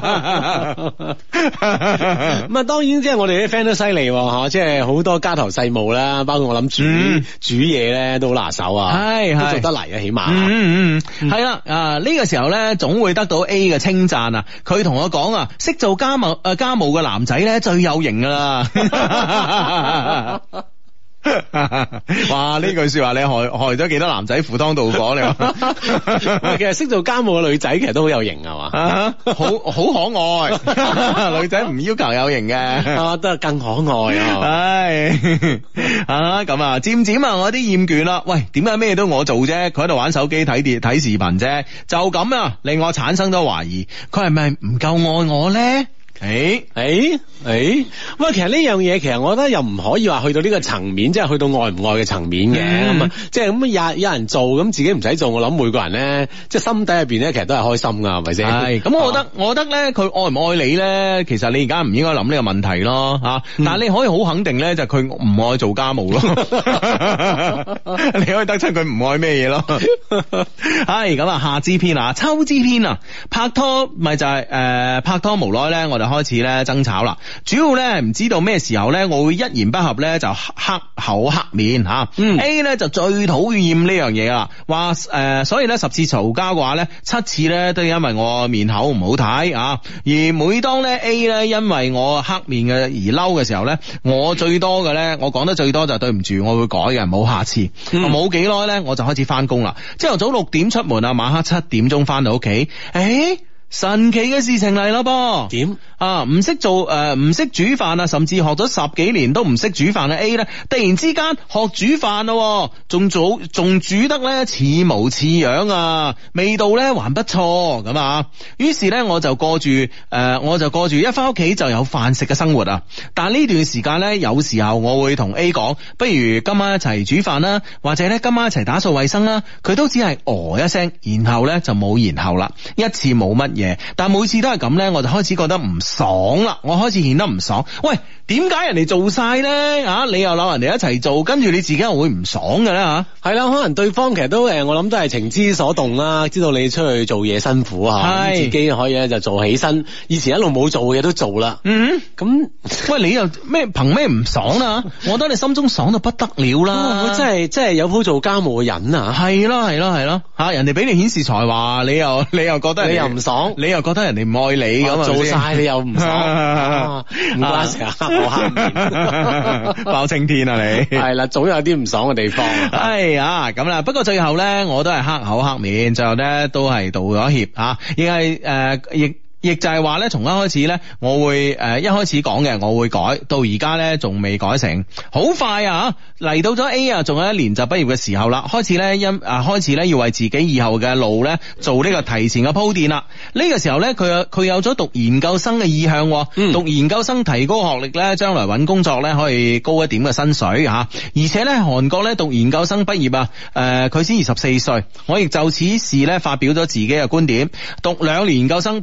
咁啊，當然即係我哋啲 friend 都犀利吓，即係好多家頭細務啦，包括我諗煮、嗯、煮嘢咧都好拿手啊，係係都做得嚟啊，起碼嗯嗯係啦啊呢個時候咧總會得到 A 嘅稱讚啊，佢同我講啊，識做家務誒家務嘅男仔咧最有型噶啦。哇！呢句說話你害害咗幾多男仔赴湯蹈火你話？ 其實識做家務嘅女仔其實都好有型係嘛， 啊，好好可愛。女仔唔要求有型嘅， 啊，都係更可愛啊！ 唉啊咁啊，漸漸啊，我啲厭倦啦。喂，點解咩都我做啫？佢喺度玩手機睇電睇視頻啫，就咁啊，令我產生咗懷疑，佢係咪唔夠愛我咧？誒誒誒，喂，其實呢樣嘢，其實我覺得又唔可以話去到呢個層面，即係去到愛唔愛嘅層面嘅，咁啊、嗯，即係咁有有人做，咁自己唔使做，我諗每個人咧，即係心底入邊咧，其實都係開心噶，係咪先？係，咁我覺得，我覺得咧，佢愛唔愛你咧，其實你而家唔應該諗呢個問題咯，吓、嗯，但係你可以好肯定咧，就係佢唔愛做家務咯，你可以得出佢唔愛咩嘢咯。係咁啊，夏之篇啊，秋之篇啊，拍拖咪就係、是、誒、呃、拍拖無耐咧，我哋開始咧爭吵啦，主要咧唔知道咩時候咧，我會一言不合咧就黑口黑面吓。嗯、A 咧就最討厭呢樣嘢啦，話誒、呃，所以咧十次嘈交嘅話咧，七次咧都因為我面口唔好睇啊。而每當咧 A 咧因為我黑面嘅而嬲嘅時候咧，我最多嘅咧，我講得最多就係對唔住，我會改嘅，冇下次。冇幾耐咧，我就開始翻工啦。朝頭早六點出門啊，晚黑七點鐘翻到屋企。誒、欸。神奇嘅事情嚟咯噃，點啊？唔識做誒，唔、呃、識煮飯啊，甚至學咗十幾年都唔識煮飯嘅 A 咧，突然之間學煮飯咯，仲做仲煮得咧似模似樣啊，味道咧還不錯咁啊。於是咧我就過住誒、呃，我就過住一翻屋企就有飯食嘅生活啊。但呢段時間咧，有時候我會同 A 講，不如今晚一齊煮飯啦，或者咧今晚一齊打掃衛生啦。佢都只係哦一聲，然後咧就冇然後啦，一次冇乜嘢，但每次都係咁咧，我就開始覺得唔爽啦，我開始顯得唔爽。喂，點解人哋做晒咧？啊，你又鬧人哋一齊做，跟住你自己又會唔爽嘅咧？吓，係啦，可能對方其實都誒，我諗都係情之所動啦，知道你出去做嘢辛苦吓，自己可以咧就做起身，以前一路冇做嘅嘢都做啦。嗯，咁喂，你又咩憑咩唔爽啊？我覺得你心中爽到不得了啦！哦、我真係真係有鋪做家務嘅人啊！係咯係咯係咯吓，人哋俾你顯示才華，你又你又覺得你又唔爽。你又覺得人哋唔愛你咁啊？做晒你又唔爽，唔怪成日黑口黑面，包青天啊你！係啦，總有啲唔爽嘅地方。哎呀，咁啦，不過最後咧，我都係黑口黑面，最後咧都係道咗歉啊，亦係誒，亦。亦就係話咧，從一開始咧，我會誒、呃、一開始講嘅，我會改，到而家咧仲未改成，好快啊！嚟到咗 A 啊，仲有一年就畢業嘅時候啦，開始咧因啊開始咧要為自己以後嘅路咧做呢個提前嘅鋪墊啦。呢、這個時候咧，佢有佢有咗讀研究生嘅意向，嗯、讀研究生提高學歷咧，將來揾工作咧可以高一點嘅薪水吓。而且咧，韓國咧讀研究生畢業啊，誒佢先二十四歲，我亦就此事咧發表咗自己嘅觀點，讀兩年研究生不如用兩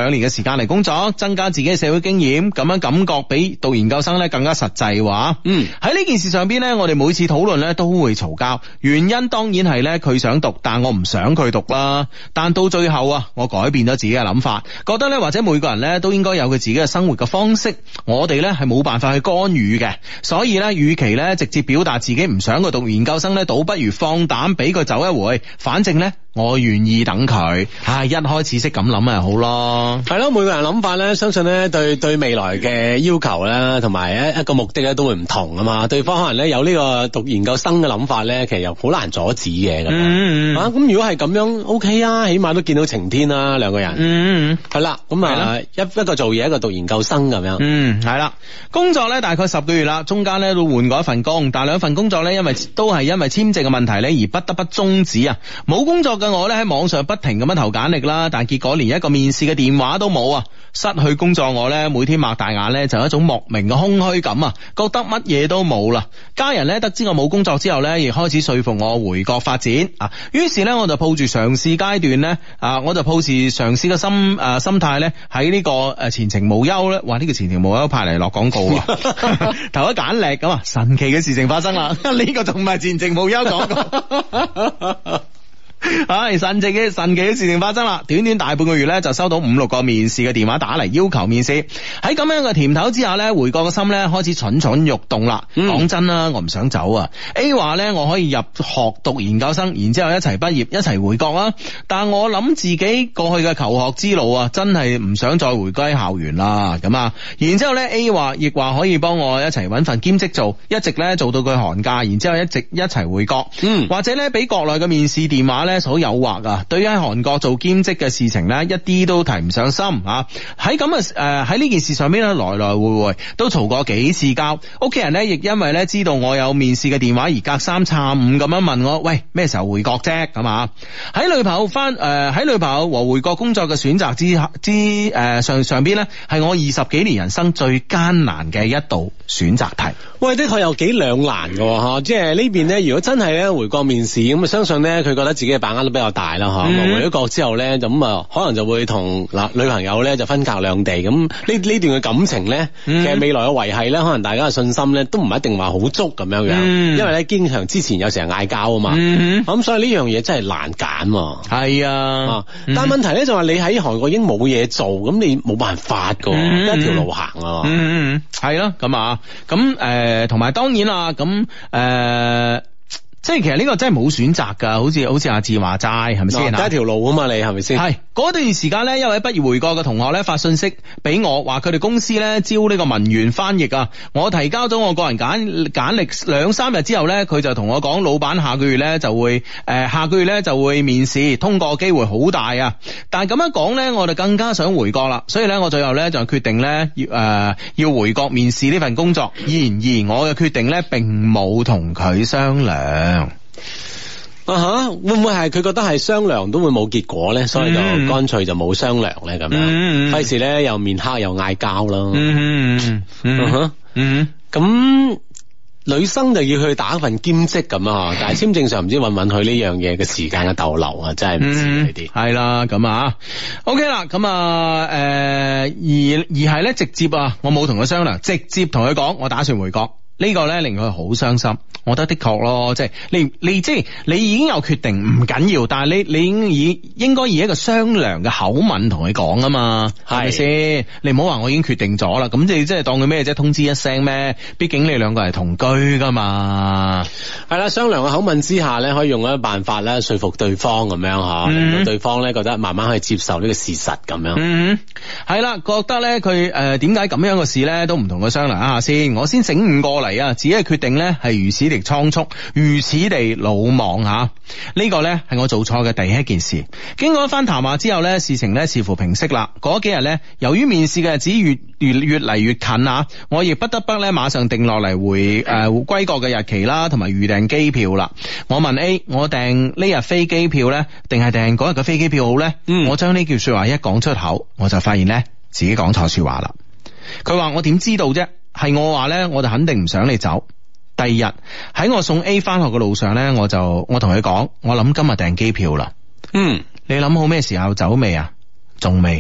兩年嘅時間嚟工作，增加自己嘅社會經驗，咁樣感覺比讀研究生咧更加實際話。 嗯， 喺呢件事上邊咧，我哋每次討論咧都會嘈交，原因當然係咧佢想讀，但我唔想佢讀啦。但到最後啊，我改變咗自己嘅諗法，覺得咧或者每個人咧都應該有佢自己嘅生活嘅方式，我哋咧係冇辦法去干預嘅，所以咧與其咧直接表達自己唔想佢讀研究生咧，倒不如放膽俾佢走一回，反正咧我願意等佢。唉，一開始識咁諗咪好咯。 係咯，每個人諗法咧，相信咧對對未來嘅要求咧，同埋一一個目的咧都會唔同啊嘛。對方可能咧有呢個讀研究生嘅諗法咧，其實又好難阻止嘅咁樣。 嗯嗯啊，咁如果係咁樣 OK 啊，起碼都見到晴天啦，兩個人。 嗯嗯， 係啦，咁啊一一個做嘢，一個讀研究生咁樣。 嗯，係啦，工作咧大概十個月啦，中間咧都換過一份工，但兩份工作咧因為都係因為簽證嘅問題咧而不得不終止啊。冇工作嘅我咧喺網上不停咁樣投簡歷啦，但結果連一個面試嘅電話都冇啊！失去工作我咧每天擘大眼咧就有一種莫名嘅空虛感啊，覺得乜嘢都冇啦。家人咧得知我冇工作之後咧，亦開始說服我回國發展啊。於是咧我就抱住嘗試階段咧啊，我就抱住嘗試嘅心誒、啊、心態咧喺呢個誒前程無憂咧，哇呢、這個前程無憂派嚟落廣告啊！投一簡歷咁啊，神奇嘅事情發生啦！呢個仲唔係前程無憂廣告？唉，神奇嘅神奇嘅事情發生啦！短短大半個月咧，就收到五六個面試嘅電話打嚟，要求面試。喺咁樣嘅甜頭之下咧，回國嘅心咧開始蠢蠢欲動啦。講、嗯、真啦，我唔想走啊。A 話咧，我可以入學讀研究生，然之後一齊畢業，一齊回國啊。但我諗自己過去嘅求學之路啊，真係唔想再回歸校園啦。咁啊，然之後咧 A 話亦話可以幫我一齊搵份兼職做，一直咧做到佢寒假，然之後一直一齊回國。嗯，或者咧俾國內嘅面試電話咧所誘惑啊，對於喺韓國做兼職嘅事情咧，一啲都提唔上心啊！喺咁嘅誒喺呢件事上邊咧，來來回回都嘈過幾次交。屋企人咧亦因為咧知道我有面試嘅電話而隔三差五咁樣問我，喂，咩時候回國啫？咁啊，喺女朋友翻誒喺女朋友和回國工作嘅選擇之之誒、呃、上上邊咧，係我二十幾年人生最艱難嘅一道選擇題。 喂，的確有幾兩難嘅嗬，即係呢邊咧，如果真係咧回國面試咁啊，相信咧佢覺得自己嘅把握都比較大啦，嗬、嗯。回咗國之後咧，就咁啊，可能就會同嗱女朋友咧就分隔兩地。咁呢呢段嘅感情咧，嗯、其實未來嘅維繫咧，可能大家嘅信心咧都唔一定話好足咁樣樣，嗯、因為咧經常之前有成日嗌交啊嘛。咁、嗯嗯、所以呢樣嘢真係難揀。 係啊， 啊嗯、但係問題咧就話你喺韓國已經冇嘢做，咁你冇辦法噶，嗯、一條路行啊。 嗯嗯，係咯，咁啊，咁誒，同埋當然啦，咁誒。呃即係其實呢個真係冇選擇噶，好似好似阿志話齋，係咪先？ 得一條路啊嘛，你係咪先？係嗰段時間咧，一位畢業回國嘅同學咧發信息俾我，話佢哋公司咧招呢個文員翻譯啊。我提交咗我個人簡簡歷兩三日之後咧，佢就同我講，老闆下個月咧就會誒、呃、下個月咧就會面試，通過機會好大啊。但係咁樣講咧，我就更加想回國啦，所以咧我最後咧就決定咧要誒、呃、要回國面試呢份工作。然而我嘅決定咧並冇同佢商量。 啊哈，會唔會係佢覺得係商量都會冇結果咧，所以就乾脆就冇商量咧咁樣，費事咧又面黑又嗌交咯。嗯嗯嗯哼嗯，咁女生就要去打份兼職咁啊，但係簽證上唔知允唔允許呢樣嘢嘅時間嘅逗留啊，真係唔知呢啲。 係啦，咁啊，OK 啦，咁啊，誒、呃，而而係咧直接啊，我冇同佢商量，直接同佢講，我打算回國。呢個咧令佢好傷心，我覺得的確咯，即係你你即係你已經有決定唔緊要，但係你你已經以應該以一個商量嘅口吻同佢講啊嘛，係咪先？你唔好話我已經決定咗啦，咁你即係當佢咩啫？通知一聲咩？畢竟你兩個係同居噶嘛。 係啦，商量嘅口吻之下咧，可以用一個辦法咧說服對方咁樣吓，令到、嗯、對方咧覺得慢慢可以接受呢個事實咁樣。嗯， 係啦，覺得咧佢誒點解咁樣嘅事咧都唔同佢商量一下先，我先醒悟過嚟。嚟啊！自己嘅決定咧係如此地倉促，如此地魯莽吓。呢、這個咧係我做錯嘅第一件事。經過一番談話之後咧，事情咧似乎平息啦。嗰幾日咧，由於面試嘅日子越越越嚟越近啊，我亦不得不咧馬上定落嚟回誒歸國嘅日期啦，同埋預訂機票啦。我問 A， 我訂呢日飛機票咧，定係訂嗰日嘅飛機票好咧？嗯，我將呢句說話一講出口，我就發現咧自己講錯說話啦。佢話我點知道啫？係我話咧，我就肯定唔想你走。第二日喺我送 A 翻學嘅路上咧，我就我同佢講，我諗今日訂機票啦。嗯，你諗好咩時候走未啊？仲未。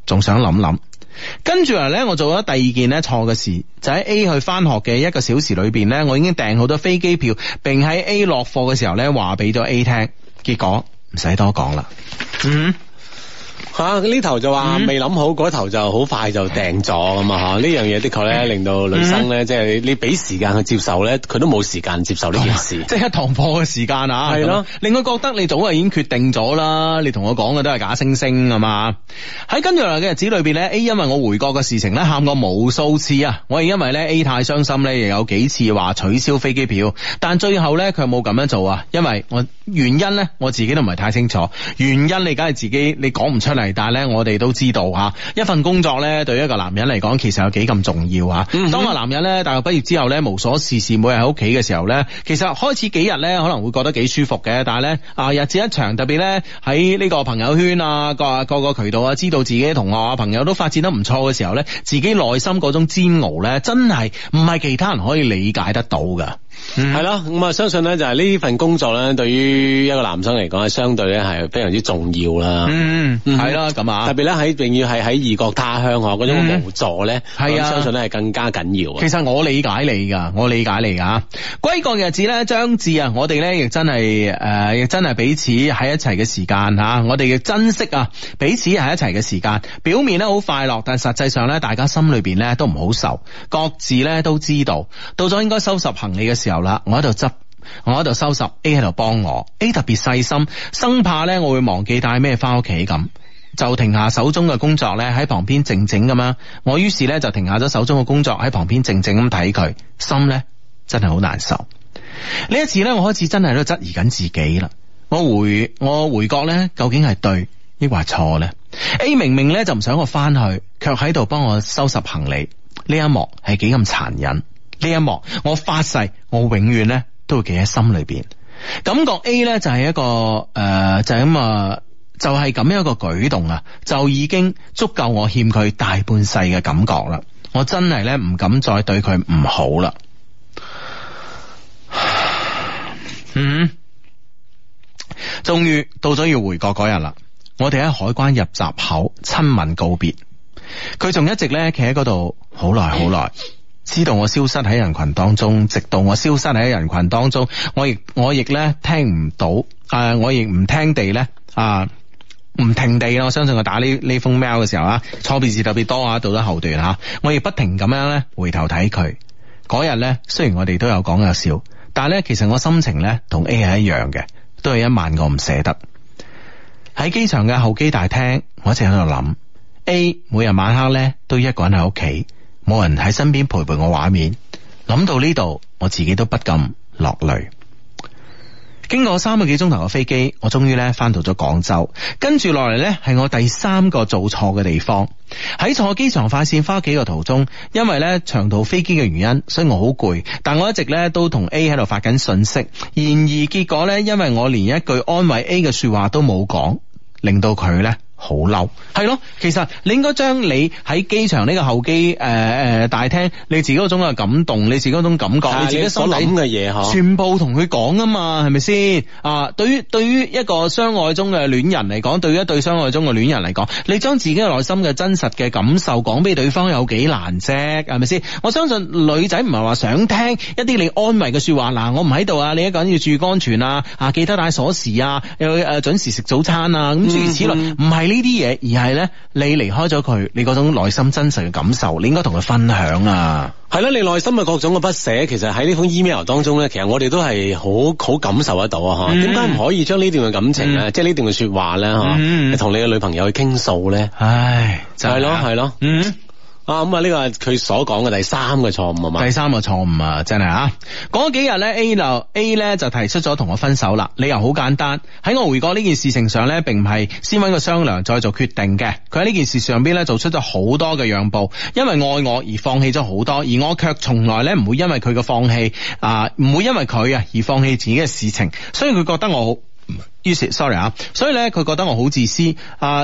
仲想諗諗。跟住嚟咧，我做咗第二件咧錯嘅事，就喺 A 去翻學嘅一個小時裏邊咧，我已經訂好多飛機票，並喺 A 落課嘅時候咧話俾咗 A 聽，結果唔使多講啦。嗯。 吓呢、啊、頭就話未諗好，嗰頭就好快就訂咗咁啊！吓呢樣嘢的確咧，令到女生咧，即係你你俾時間去接受咧，佢都冇時間接受呢件事， 即係一堂課嘅時間啊！係咯，令佢覺得你早就已經決定咗啦，你同我講嘅都係假惺惺啊嘛！喺跟住嚟嘅日子裏邊咧 ，A 因為我回國嘅事情咧，喊過無數次啊！我係因為咧 A 太傷心咧，亦有幾次話取消飛機票，但最後咧佢冇咁樣做啊！因為我原因咧，我自己都唔係太清楚，原因你梗係自己你講唔出嚟。但係咧，我哋都知道吓，一份工作咧，對於一個男人嚟講，其實有幾咁重要啊！嗯、當個男人咧，大學畢業之後咧，無所事事，每日喺屋企嘅時候咧，其實開始幾日咧，可能會覺得幾舒服嘅。但係咧，啊日子一長，特別咧喺呢個朋友圈啊，各各個渠道啊，知道自己同學啊朋友都發展得唔錯嘅時候咧，自己內心嗰種煎熬咧，真係唔係其他人可以理解得到噶。係咯，咁啊、嗯，相信咧就係呢份工作咧，對於一個男生嚟講，係相對咧係非常之重要啦。嗯，係咯，咁啊，特別咧喺仲要係喺異國他鄉嗬，嗰種無助咧，係啊、嗯，相信咧係更加緊要。其實我理解你噶，我理解你噶。歸國嘅日子咧將至啊，我哋咧亦真係誒，亦、呃、真係彼此喺一齊嘅時間吓，我哋嘅珍惜啊，彼此喺一齊嘅時間。表面咧好快樂，但實際上咧，大家心裏邊咧都唔好受，各自咧都知道，到咗應該收拾行李嘅時候啦，我喺度執，我喺度收拾 ，A 喺度幫我 ，A 特別細心，生怕咧我會忘記帶咩翻屋企咁，就停下手中嘅工作咧喺旁邊靜靜咁樣，我於是咧就停下咗手中嘅工作喺旁邊靜靜咁睇佢，心咧真係好難受。呢一次咧，我開始真係喺度質疑緊自己啦，我回我回國咧究竟係對抑或錯咧 ？A 明明咧就唔想我翻去，卻喺度幫我收拾行李，呢一幕係幾咁殘忍。呢一幕，我發誓，我永遠咧都會記喺心裏邊。感覺 A 咧就係一個誒、呃，就係咁啊，就係咁樣一個舉動啊，就已經足夠我欠佢大半世嘅感覺啦。我真係咧唔敢再對佢唔好啦。嗯，終於到咗要回國嗰日啦，我哋喺海關入閘口親吻告別，佢仲一直咧企喺嗰度好耐好耐。知道我消失喺人群當中，直到我消失喺人群當中，我亦我亦咧聽唔到，誒、呃，我亦唔聽地咧，啊、呃，唔停地啦。我相信我打呢呢封 mail 嘅時候啊，錯別字特別多啊，到咗後段吓，我亦不停咁樣咧回頭睇佢。嗰日咧，雖然我哋都有講有笑，但係咧，其實我心情咧同 A 係一樣嘅，都係一萬個唔捨得。喺機場嘅候機大廳，我一直喺度諗 A 每日晚黑咧都一個人喺屋企。冇人喺身邊陪伴我，畫面諗到呢度，我自己都不禁落淚。經過三個幾鐘頭嘅飛機，我終於咧翻到咗廣州。跟住落嚟咧，係我第三個做錯嘅地方。喺坐機場快線翻屋企嘅途中，因為咧長途飛機嘅原因，所以我好攰。但我一直咧都同 A 喺度發緊信息。然而結果咧，因為我連一句安慰 A 嘅說話都冇講，令到佢咧好嬲。係咯，其實你應該將你喺機場呢個候機誒誒大廳，你自己嗰種嘅感動，你自己嗰種感覺，你自己所諗嘅嘢嗬，全部同佢講啊嘛，係咪先啊？對於對於一個相愛中嘅戀人嚟講，對於一對相愛中嘅戀人嚟講，你將自己嘅內心嘅真實嘅感受講俾對方有幾難啫？係咪先？我相信女仔唔係話想聽一啲你安慰嘅說話，嗱，我唔喺度啊，你一個人要注意安全啊，啊，記得帶鎖匙啊，又誒準時食早餐啊，咁諸如此類，唔係呢啲嘢，而係咧你離開咗佢，你嗰種內心真實嘅感受，你應該同佢分享啊。係咯，你內心嘅各種嘅不捨，其實喺呢封 email 當中咧，其實我哋都係好好感受得到啊！吓，點解唔可以將呢段嘅感情咧，嗯、即係呢段嘅說話咧，吓、嗯，同你嘅女朋友去傾訴咧？唉，就係咯，係咯，嗯。啊咁啊，呢個係佢所講嘅第三個錯誤啊嘛，第三個錯誤啊，真係啊！嗰幾日咧 ，A 就 A 咧就提出咗同我分手啦。理由好簡單，喺我回國呢件事情上咧，並唔係先揾個商量再做決定嘅。佢喺呢件事上邊咧做出咗好多嘅讓步，因為愛我而放棄咗好多，而我卻從來咧唔會因為佢嘅放棄啊，唔會因為佢啊而放棄自己嘅事情，所以佢覺得我好，於是 sorry 啊，所以咧佢覺得我好自私啊。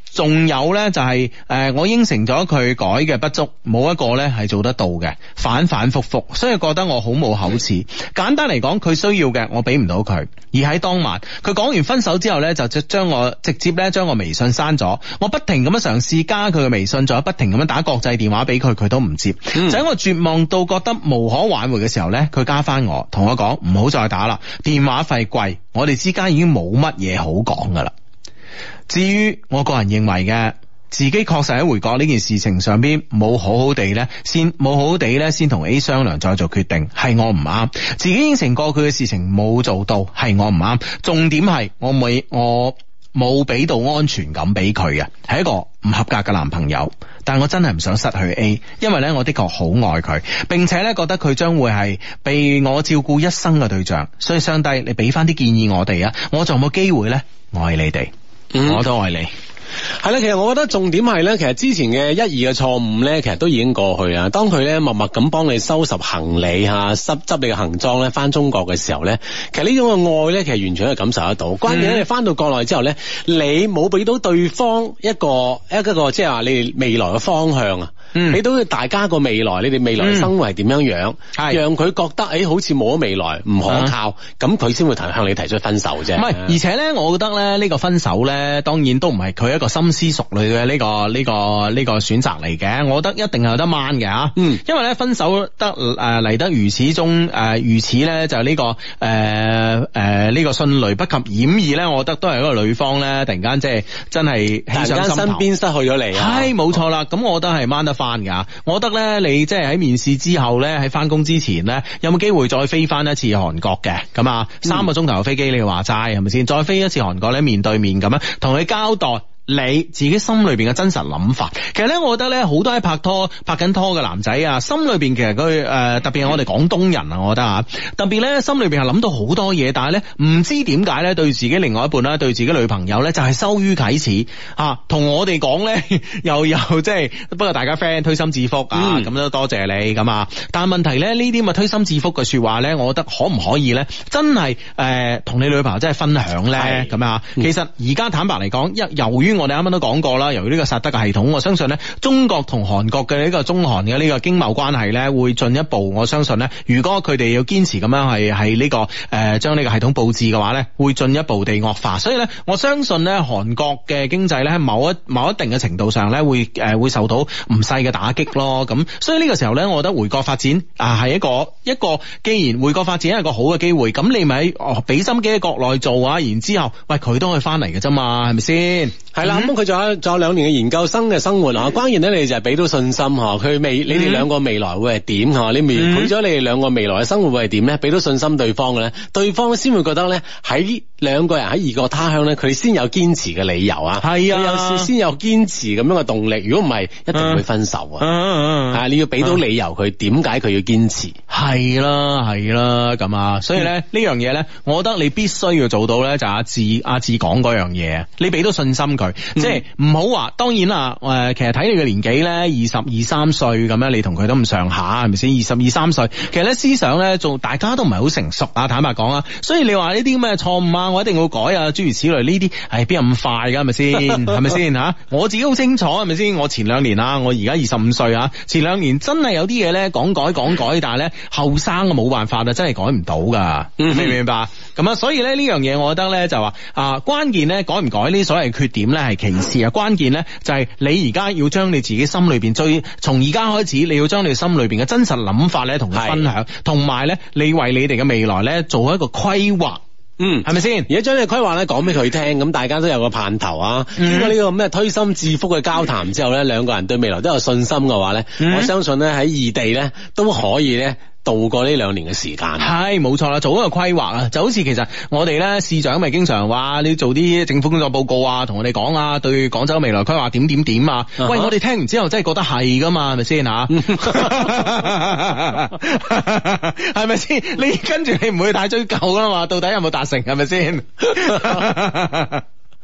仲有咧就係、是、誒、呃，我應承咗佢改嘅不足，冇一個咧係做得到嘅，反反复复，所以覺得我好冇口齒。簡單嚟講，佢需要嘅我俾唔到佢，而喺當晚佢講完分手之後咧，就將我直接咧將我微信刪咗。我不停咁樣嘗試加佢嘅微信，仲有不停咁樣打國際電話俾佢，佢都唔接。嗯、就喺我絕望到覺得無可挽回嘅時候咧，佢加翻我，同我講唔好再打啦，電話費貴，我哋之間已經冇乜嘢好講噶啦。至於我個人認為嘅，自己確實喺回國呢件事情上邊冇好好地咧，先冇好好地咧，先同 A 商量再做決定，係我唔啱。自己應承過佢嘅事情冇做到，係我唔啱。重點係我未我冇俾到安全感俾佢嘅，係一個唔合格嘅男朋友。但我真係唔想失去 A， 因為咧我的確好愛佢，並且咧覺得佢將會係被我照顧一生嘅對象。所以上帝，你俾翻啲建議我哋啊，我仲有冇機會咧愛你哋？嗯、我都愛你。 係啦，其實我覺得重點係咧，其實之前嘅一二嘅錯誤咧，其實都已經過去啦。當佢咧默默咁幫你收拾行李吓，執執你嘅行裝咧，翻中國嘅時候咧，其實呢種嘅愛咧，其實完全可以感受得到。關鍵咧，你翻到國內之後咧，你冇俾到對方一個一個個即係話你哋未來嘅方向啊，俾、嗯、到大家個未來，你哋未來嘅生活係點樣樣，嗯、讓佢覺得誒、欸、好似冇咗未來，唔可靠，咁佢先會提向你提出分手啫。唔係， 而且咧，我覺得咧呢個分手咧，當然都唔係佢一個深思熟慮嘅呢個呢個呢個選擇嚟嘅，我覺得一定係有得掹嘅吓。嗯，因為咧分手得誒嚟得如此中誒如此咧就呢個誒誒呢個迅雷不及掩耳咧，我覺得都係一個女方咧突然間即係真係突然間身邊失去咗你啊， 係冇錯啦。咁我覺得係掹得翻噶。我覺得咧你即係喺面試之後咧喺翻工之前咧有冇機會再飛翻一次韓國嘅咁啊？三個鐘頭嘅飛機你話齋係咪先？再飛一次韓國咧面對面咁樣同佢交代你自己心裏邊嘅真實諗法。其實咧，我覺得咧，好多喺拍拖、拍緊拖嘅男仔啊，心裏邊其實佢誒、呃，特別係我哋廣東人啊，我覺得啊，特別咧，心裏邊係諗到好多嘢，但係咧，唔知點解咧，對自己另外一半啦，對自己女朋友咧，就係羞於啟齒啊，同我哋講咧，又又即係，不過大家 friend 推心置腹啊，咁都、嗯、多謝你咁啊。但係問題咧，呢啲咁嘅推心置腹嘅說話咧，我覺得可唔可以咧，真係誒，同、呃、你女朋友真係分享咧，咁啊？其實而家坦白嚟講，一由於我哋啱啱都講過啦，由於呢個薩德嘅系統，我相信咧，中國同韓國嘅呢個中韓嘅呢個經貿關係咧，會進一步。我相信咧，如果佢哋要堅持咁樣係係呢個誒將呢個系統佈置嘅話咧，會進一步地惡化。所以咧，我相信咧，韓國嘅經濟咧，喺某一某一定嘅程度上咧，會誒、呃、會受到唔細嘅打擊咯。咁所以呢個時候咧，我覺得回國發展啊係一個一個，既然回國發展係一個好嘅機會，咁你咪哦俾心機喺國內做啊，然之後喂佢都可以翻嚟嘅啫嘛，係咪先？ 係啦，咁佢仲有仲有兩年嘅研究生嘅生活啊，關鍵咧你就係俾到信心吓，佢未你哋兩個未來會係點吓，你描繪咗你哋兩個未來嘅生活會係點咧？俾到信心對方嘅咧，對方先會覺得咧喺兩個人喺異國他鄉咧，佢先有堅持嘅理由啊，係啊，有先有堅持咁樣嘅動力。如果唔係，一定會分手啊！啊，你要俾到理由佢點解佢要堅持？係啦，係啦，咁啊，所以咧呢樣嘢咧，我覺得你必須要做到咧，就阿志阿志講嗰樣嘢，你俾到信心佢。即係唔好話，當然啦，誒、呃，其實睇你嘅年紀咧，二十二三歲咁樣，你同佢都唔上下，係咪先？二十二三歲，其實咧思想咧，做大家都唔係好成熟啊，坦白講啊。所以你話呢啲咁嘅錯誤啊，我一定要改啊，諸如此類呢啲，係邊有咁快噶，係咪先？係咪先吓？我自己好清楚，係咪先？我前兩年啊，我而家二十五歲啊，前兩年真係有啲嘢咧講改講改，但係咧後生啊冇辦法啊，真係改唔到噶，明唔明白？咁啊，所以咧呢樣嘢，我覺得咧就話啊，關鍵咧改唔改呢所謂缺點咧係其次啊，關鍵咧就係你而家要將你自己心裏邊最從而家開始，你要將你心裏邊嘅真實諗法咧同佢分享，同埋咧你為你哋嘅未來咧做一個規劃，嗯，係咪先？而家將呢個規劃咧講俾佢聽，咁大家都有個盼頭啊。經過呢個咩推心置腹嘅交談之後咧，兩個人對未來都有信心嘅話咧，嗯、我相信咧喺異地咧都可以咧度過呢兩年嘅時間。係冇錯啦，做一個規劃啊，就好似其實我哋咧市長咪經常話你做啲政府工作報告啊，同我哋講啊，對廣州未來規劃點點點啊。Uh-huh. 喂，我哋聽完之後真係覺得係噶嘛，係咪先吓？係咪先？你跟住你唔會太追究噶嘛？到底有冇達成？係咪先？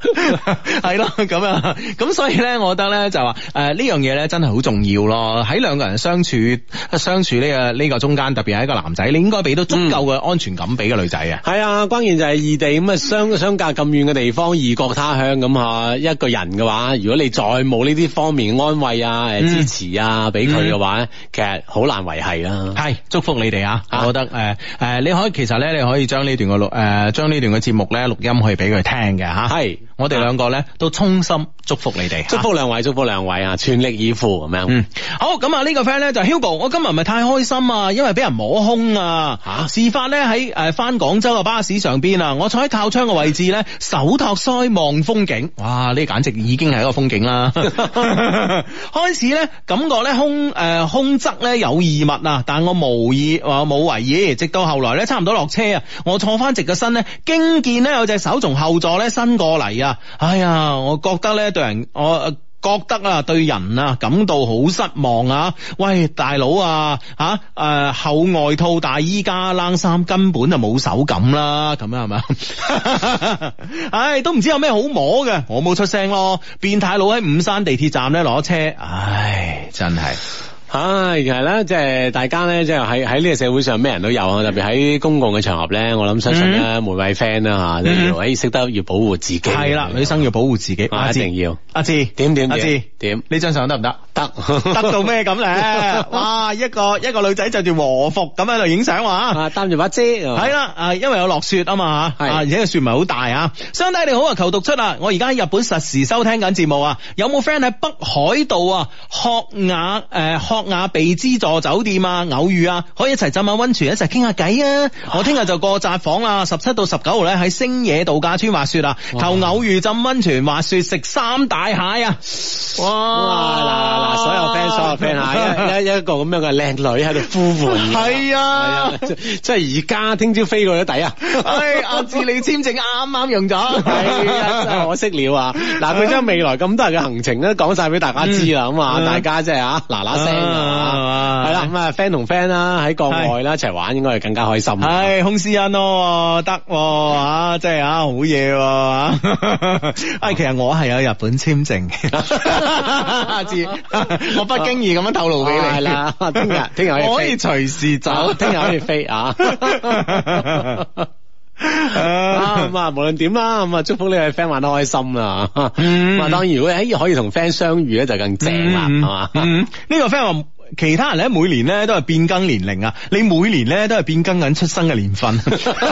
係咯，咁啊，咁所以咧，我覺得咧就話誒呢樣嘢咧真係好重要咯。喺兩個人相處相處呢、這個呢、這個中間，特別係一個男仔，你應該俾到足夠嘅安全感俾個女仔啊。係、 嗯、啊，關鍵就係異地咁啊，相相隔咁遠嘅地方，異國他鄉咁啊，一個人嘅話，如果你再冇呢啲方面嘅安慰啊、誒、嗯、支持啊，俾佢嘅話咧，嗯、其實好難維繫啦。係，祝福你哋啊！我覺得誒誒、呃，你可以其實咧，你可以將呢段嘅錄誒，將呢段嘅節目咧錄音可以俾佢聽嘅吓。係，我哋兩個咧都衷心祝福你哋，祝福兩位，祝福兩位啊，全力以赴咁樣。嗯，好，咁啊呢個 friend 咧就 Hugo，我今日唔係太開心啊，因為俾人摸胸啊。吓，事發咧喺誒翻廣州嘅巴士上邊啊，我坐喺靠窗嘅位置咧，手托腮望風景，哇！呢簡直已經係一個風景啦。開始咧感覺咧胸誒、呃、胸側咧有異物啊，但我無意話冇為意，直到後來咧差唔多落車啊，我坐翻直個身咧，驚見咧有隻手從後座咧伸過嚟啊！哎呀，我覺得咧對人我。覺得啊，對人啊感到好失望啊！喂，大佬啊，吓、啊、誒、呃、厚外套大衣加冷衫根本就冇手感啦，咁樣係咪？唉，都唔知有咩好摸嘅，我冇出聲咯。變態佬喺五山地鐵站咧攞車，唉，真係。唉，其實咧，即係大家咧，即係喺喺呢個社會上，咩人都有啊。特別喺公共嘅場合咧，我諗相信咧，嗯、每位 friend 啦吓，都要誒識得要保護自己。係啦，女生要保護自己，啊、一定要。阿志，點點阿志點？呢張相得唔得？得，得到咩咁咧？哇，一個一個女仔着住和服咁喺度影相啊，擔住把遮。係啦，啊，因為有落雪啊嘛吓，而且個雪唔係好大啊。兄弟你好啊，求讀出啊！我而家喺日本實時收聽緊節目啊，有冇 friend 喺北海道啊？學雅誒、呃、學。雅被資助酒店啊，偶遇啊，可以一齊浸下溫泉，一齊傾下偈啊！我聽日就過札幌啦，十七到十九號咧喺星野度假村滑雪啊，求偶遇浸溫泉滑雪食三大蟹啊！哇！嗱嗱，所有 friend 所有 friend 啊，一一一個咁樣嘅靚女喺度呼喚，係啊，即係而家聽朝飛過咗底啊！唉，阿志你簽證啱啱用咗，係啊，真係可惜了啊！嗱，佢將未來咁多日嘅行程咧講晒俾大家知啦，咁啊，大家即係啊嗱嗱聲。係啦，咁啊 friend 同 friend 啦，喺國外啦一齊玩，應該係更加開心。係空師恩咯，得啊，真係啊，好嘢啊！哎，其實我係有日本簽證嘅，知我不經意咁樣透露俾你。係啦，聽日聽日可以隨時走，聽日可以飛啊！啊咁啊，無論點啦，咁啊祝福呢位 friend 玩得開心啦。咁啊、嗯，當然如果喺可以同 friend 相遇咧，就更正啦，係嘛、嗯？呢、嗯、個 friend 話其他人咧每年咧都係變更年齡啊，你每年咧都係變更緊出生嘅年份。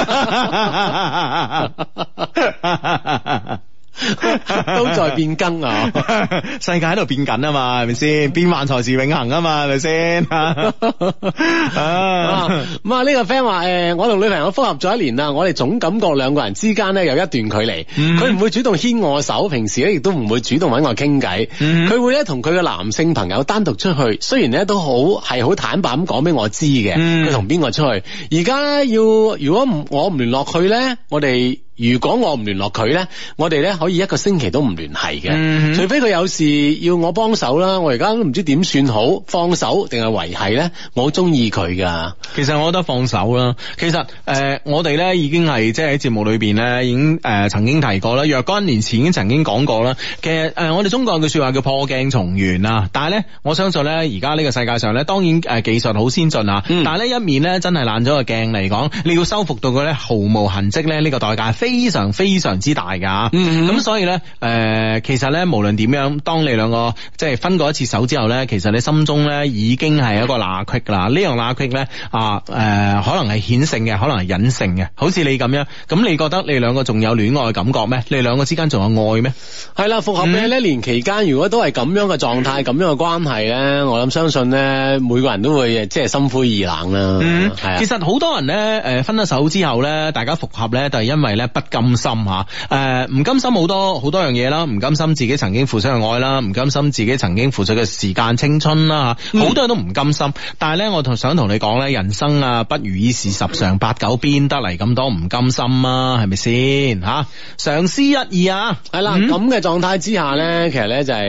都在變更啊！世界喺度變緊啊嘛，係咪先？變幻才是永恆啊嘛，係咪先？啊咁啊，呢個 friend 話誒，我同女朋友復合咗一年啦，我哋總感覺兩個人之間咧有一段距離。佢唔、嗯、會主動牽我手，平時咧亦都唔會主動揾我傾偈。佢、嗯、會咧同佢嘅男性朋友單獨出去，雖然咧都好係好坦白咁講俾我知嘅，佢同邊個出去。而家咧要如果唔我唔聯絡佢咧，我哋。如果我唔聯絡佢咧，我哋咧可以一個星期都唔聯繫嘅，嗯、除非佢有事要我幫手啦。我而家都唔知點算好，放手定係維繫咧？我好中意佢噶。其實我覺得放手啦。其實誒、呃，我哋咧已經係即係喺節目裏邊咧已經誒、呃、曾經提過啦，若干年前已經曾經講過啦。其實誒、呃，我哋中國有句說話叫破鏡重圓啊。但係咧，我相信咧而家呢個世界上咧，當然誒、呃、技術好先進啊。嗯、但係呢一面咧真係爛咗個鏡嚟講，你要修復到佢咧毫無痕跡咧，呢、這個代價非常非常之大噶，咁、嗯嗯、所以咧，誒、呃，其實咧，無論點樣，當你兩個即係分過一次手之後咧，其實你心中咧已經係一個罅隙啦。呢樣罅隙咧，啊，誒、呃，可能係顯性嘅，可能係隱性嘅，好似你咁樣。咁你覺得你兩個仲有戀愛感覺咩？你兩個之間仲有愛咩？係啦，復合嘅呢年期間，如果都係咁樣嘅狀態，咁樣嘅關係咧，我諗相信咧，每個人都會即係心灰意冷啦。嗯，係啊。其實好多人咧，誒，分咗手之後咧，大家復合咧，就係因為咧不甘心吓，誒、呃，唔甘心好多好多樣嘢啦，唔甘心自己曾經付出嘅愛啦，唔甘心自己曾經付出嘅時間青春啦，吓，好多人都唔甘心。但係咧，我同想同你講咧，人生啊，不如意事十常八九，邊得嚟咁多唔甘心啊？係咪先吓？嘗試一二啊，係啦，咁嘅狀態之下咧，其實咧就係、是。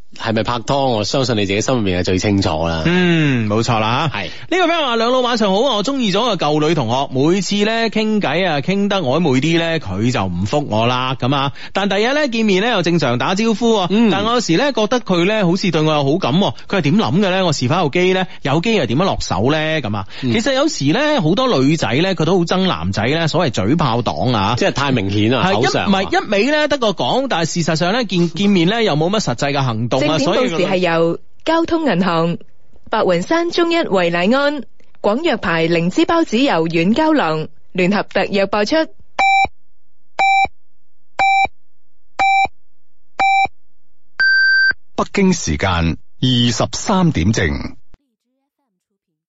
係咪拍拖？我相信你自己心入面係最清楚啦。 嗯，冇錯啦吓。係呢個 friend 話兩老晚上好啊，我中意咗個舊女同學，每次咧傾偈啊傾得曖昧啲咧，佢就唔復我啦咁啊。但第日咧見面咧又正常打招呼，嗯、但我有時咧覺得佢咧好似對我有好感，佢係點諗嘅咧？我是否有機咧？有機又點樣落手咧？咁啊，嗯、其實有時咧好多女仔咧佢都好憎男仔咧，所謂嘴炮黨啊， 即係太明顯啊，口上唔係一味咧得個講，但係事實上咧見見面咧又冇乜實際嘅行動啊， 正點報時係由交通銀行、白雲山中一維乃安、廣藥牌靈芝孢子油軟膠囊聯合特約播出。 北京時間二十三點正。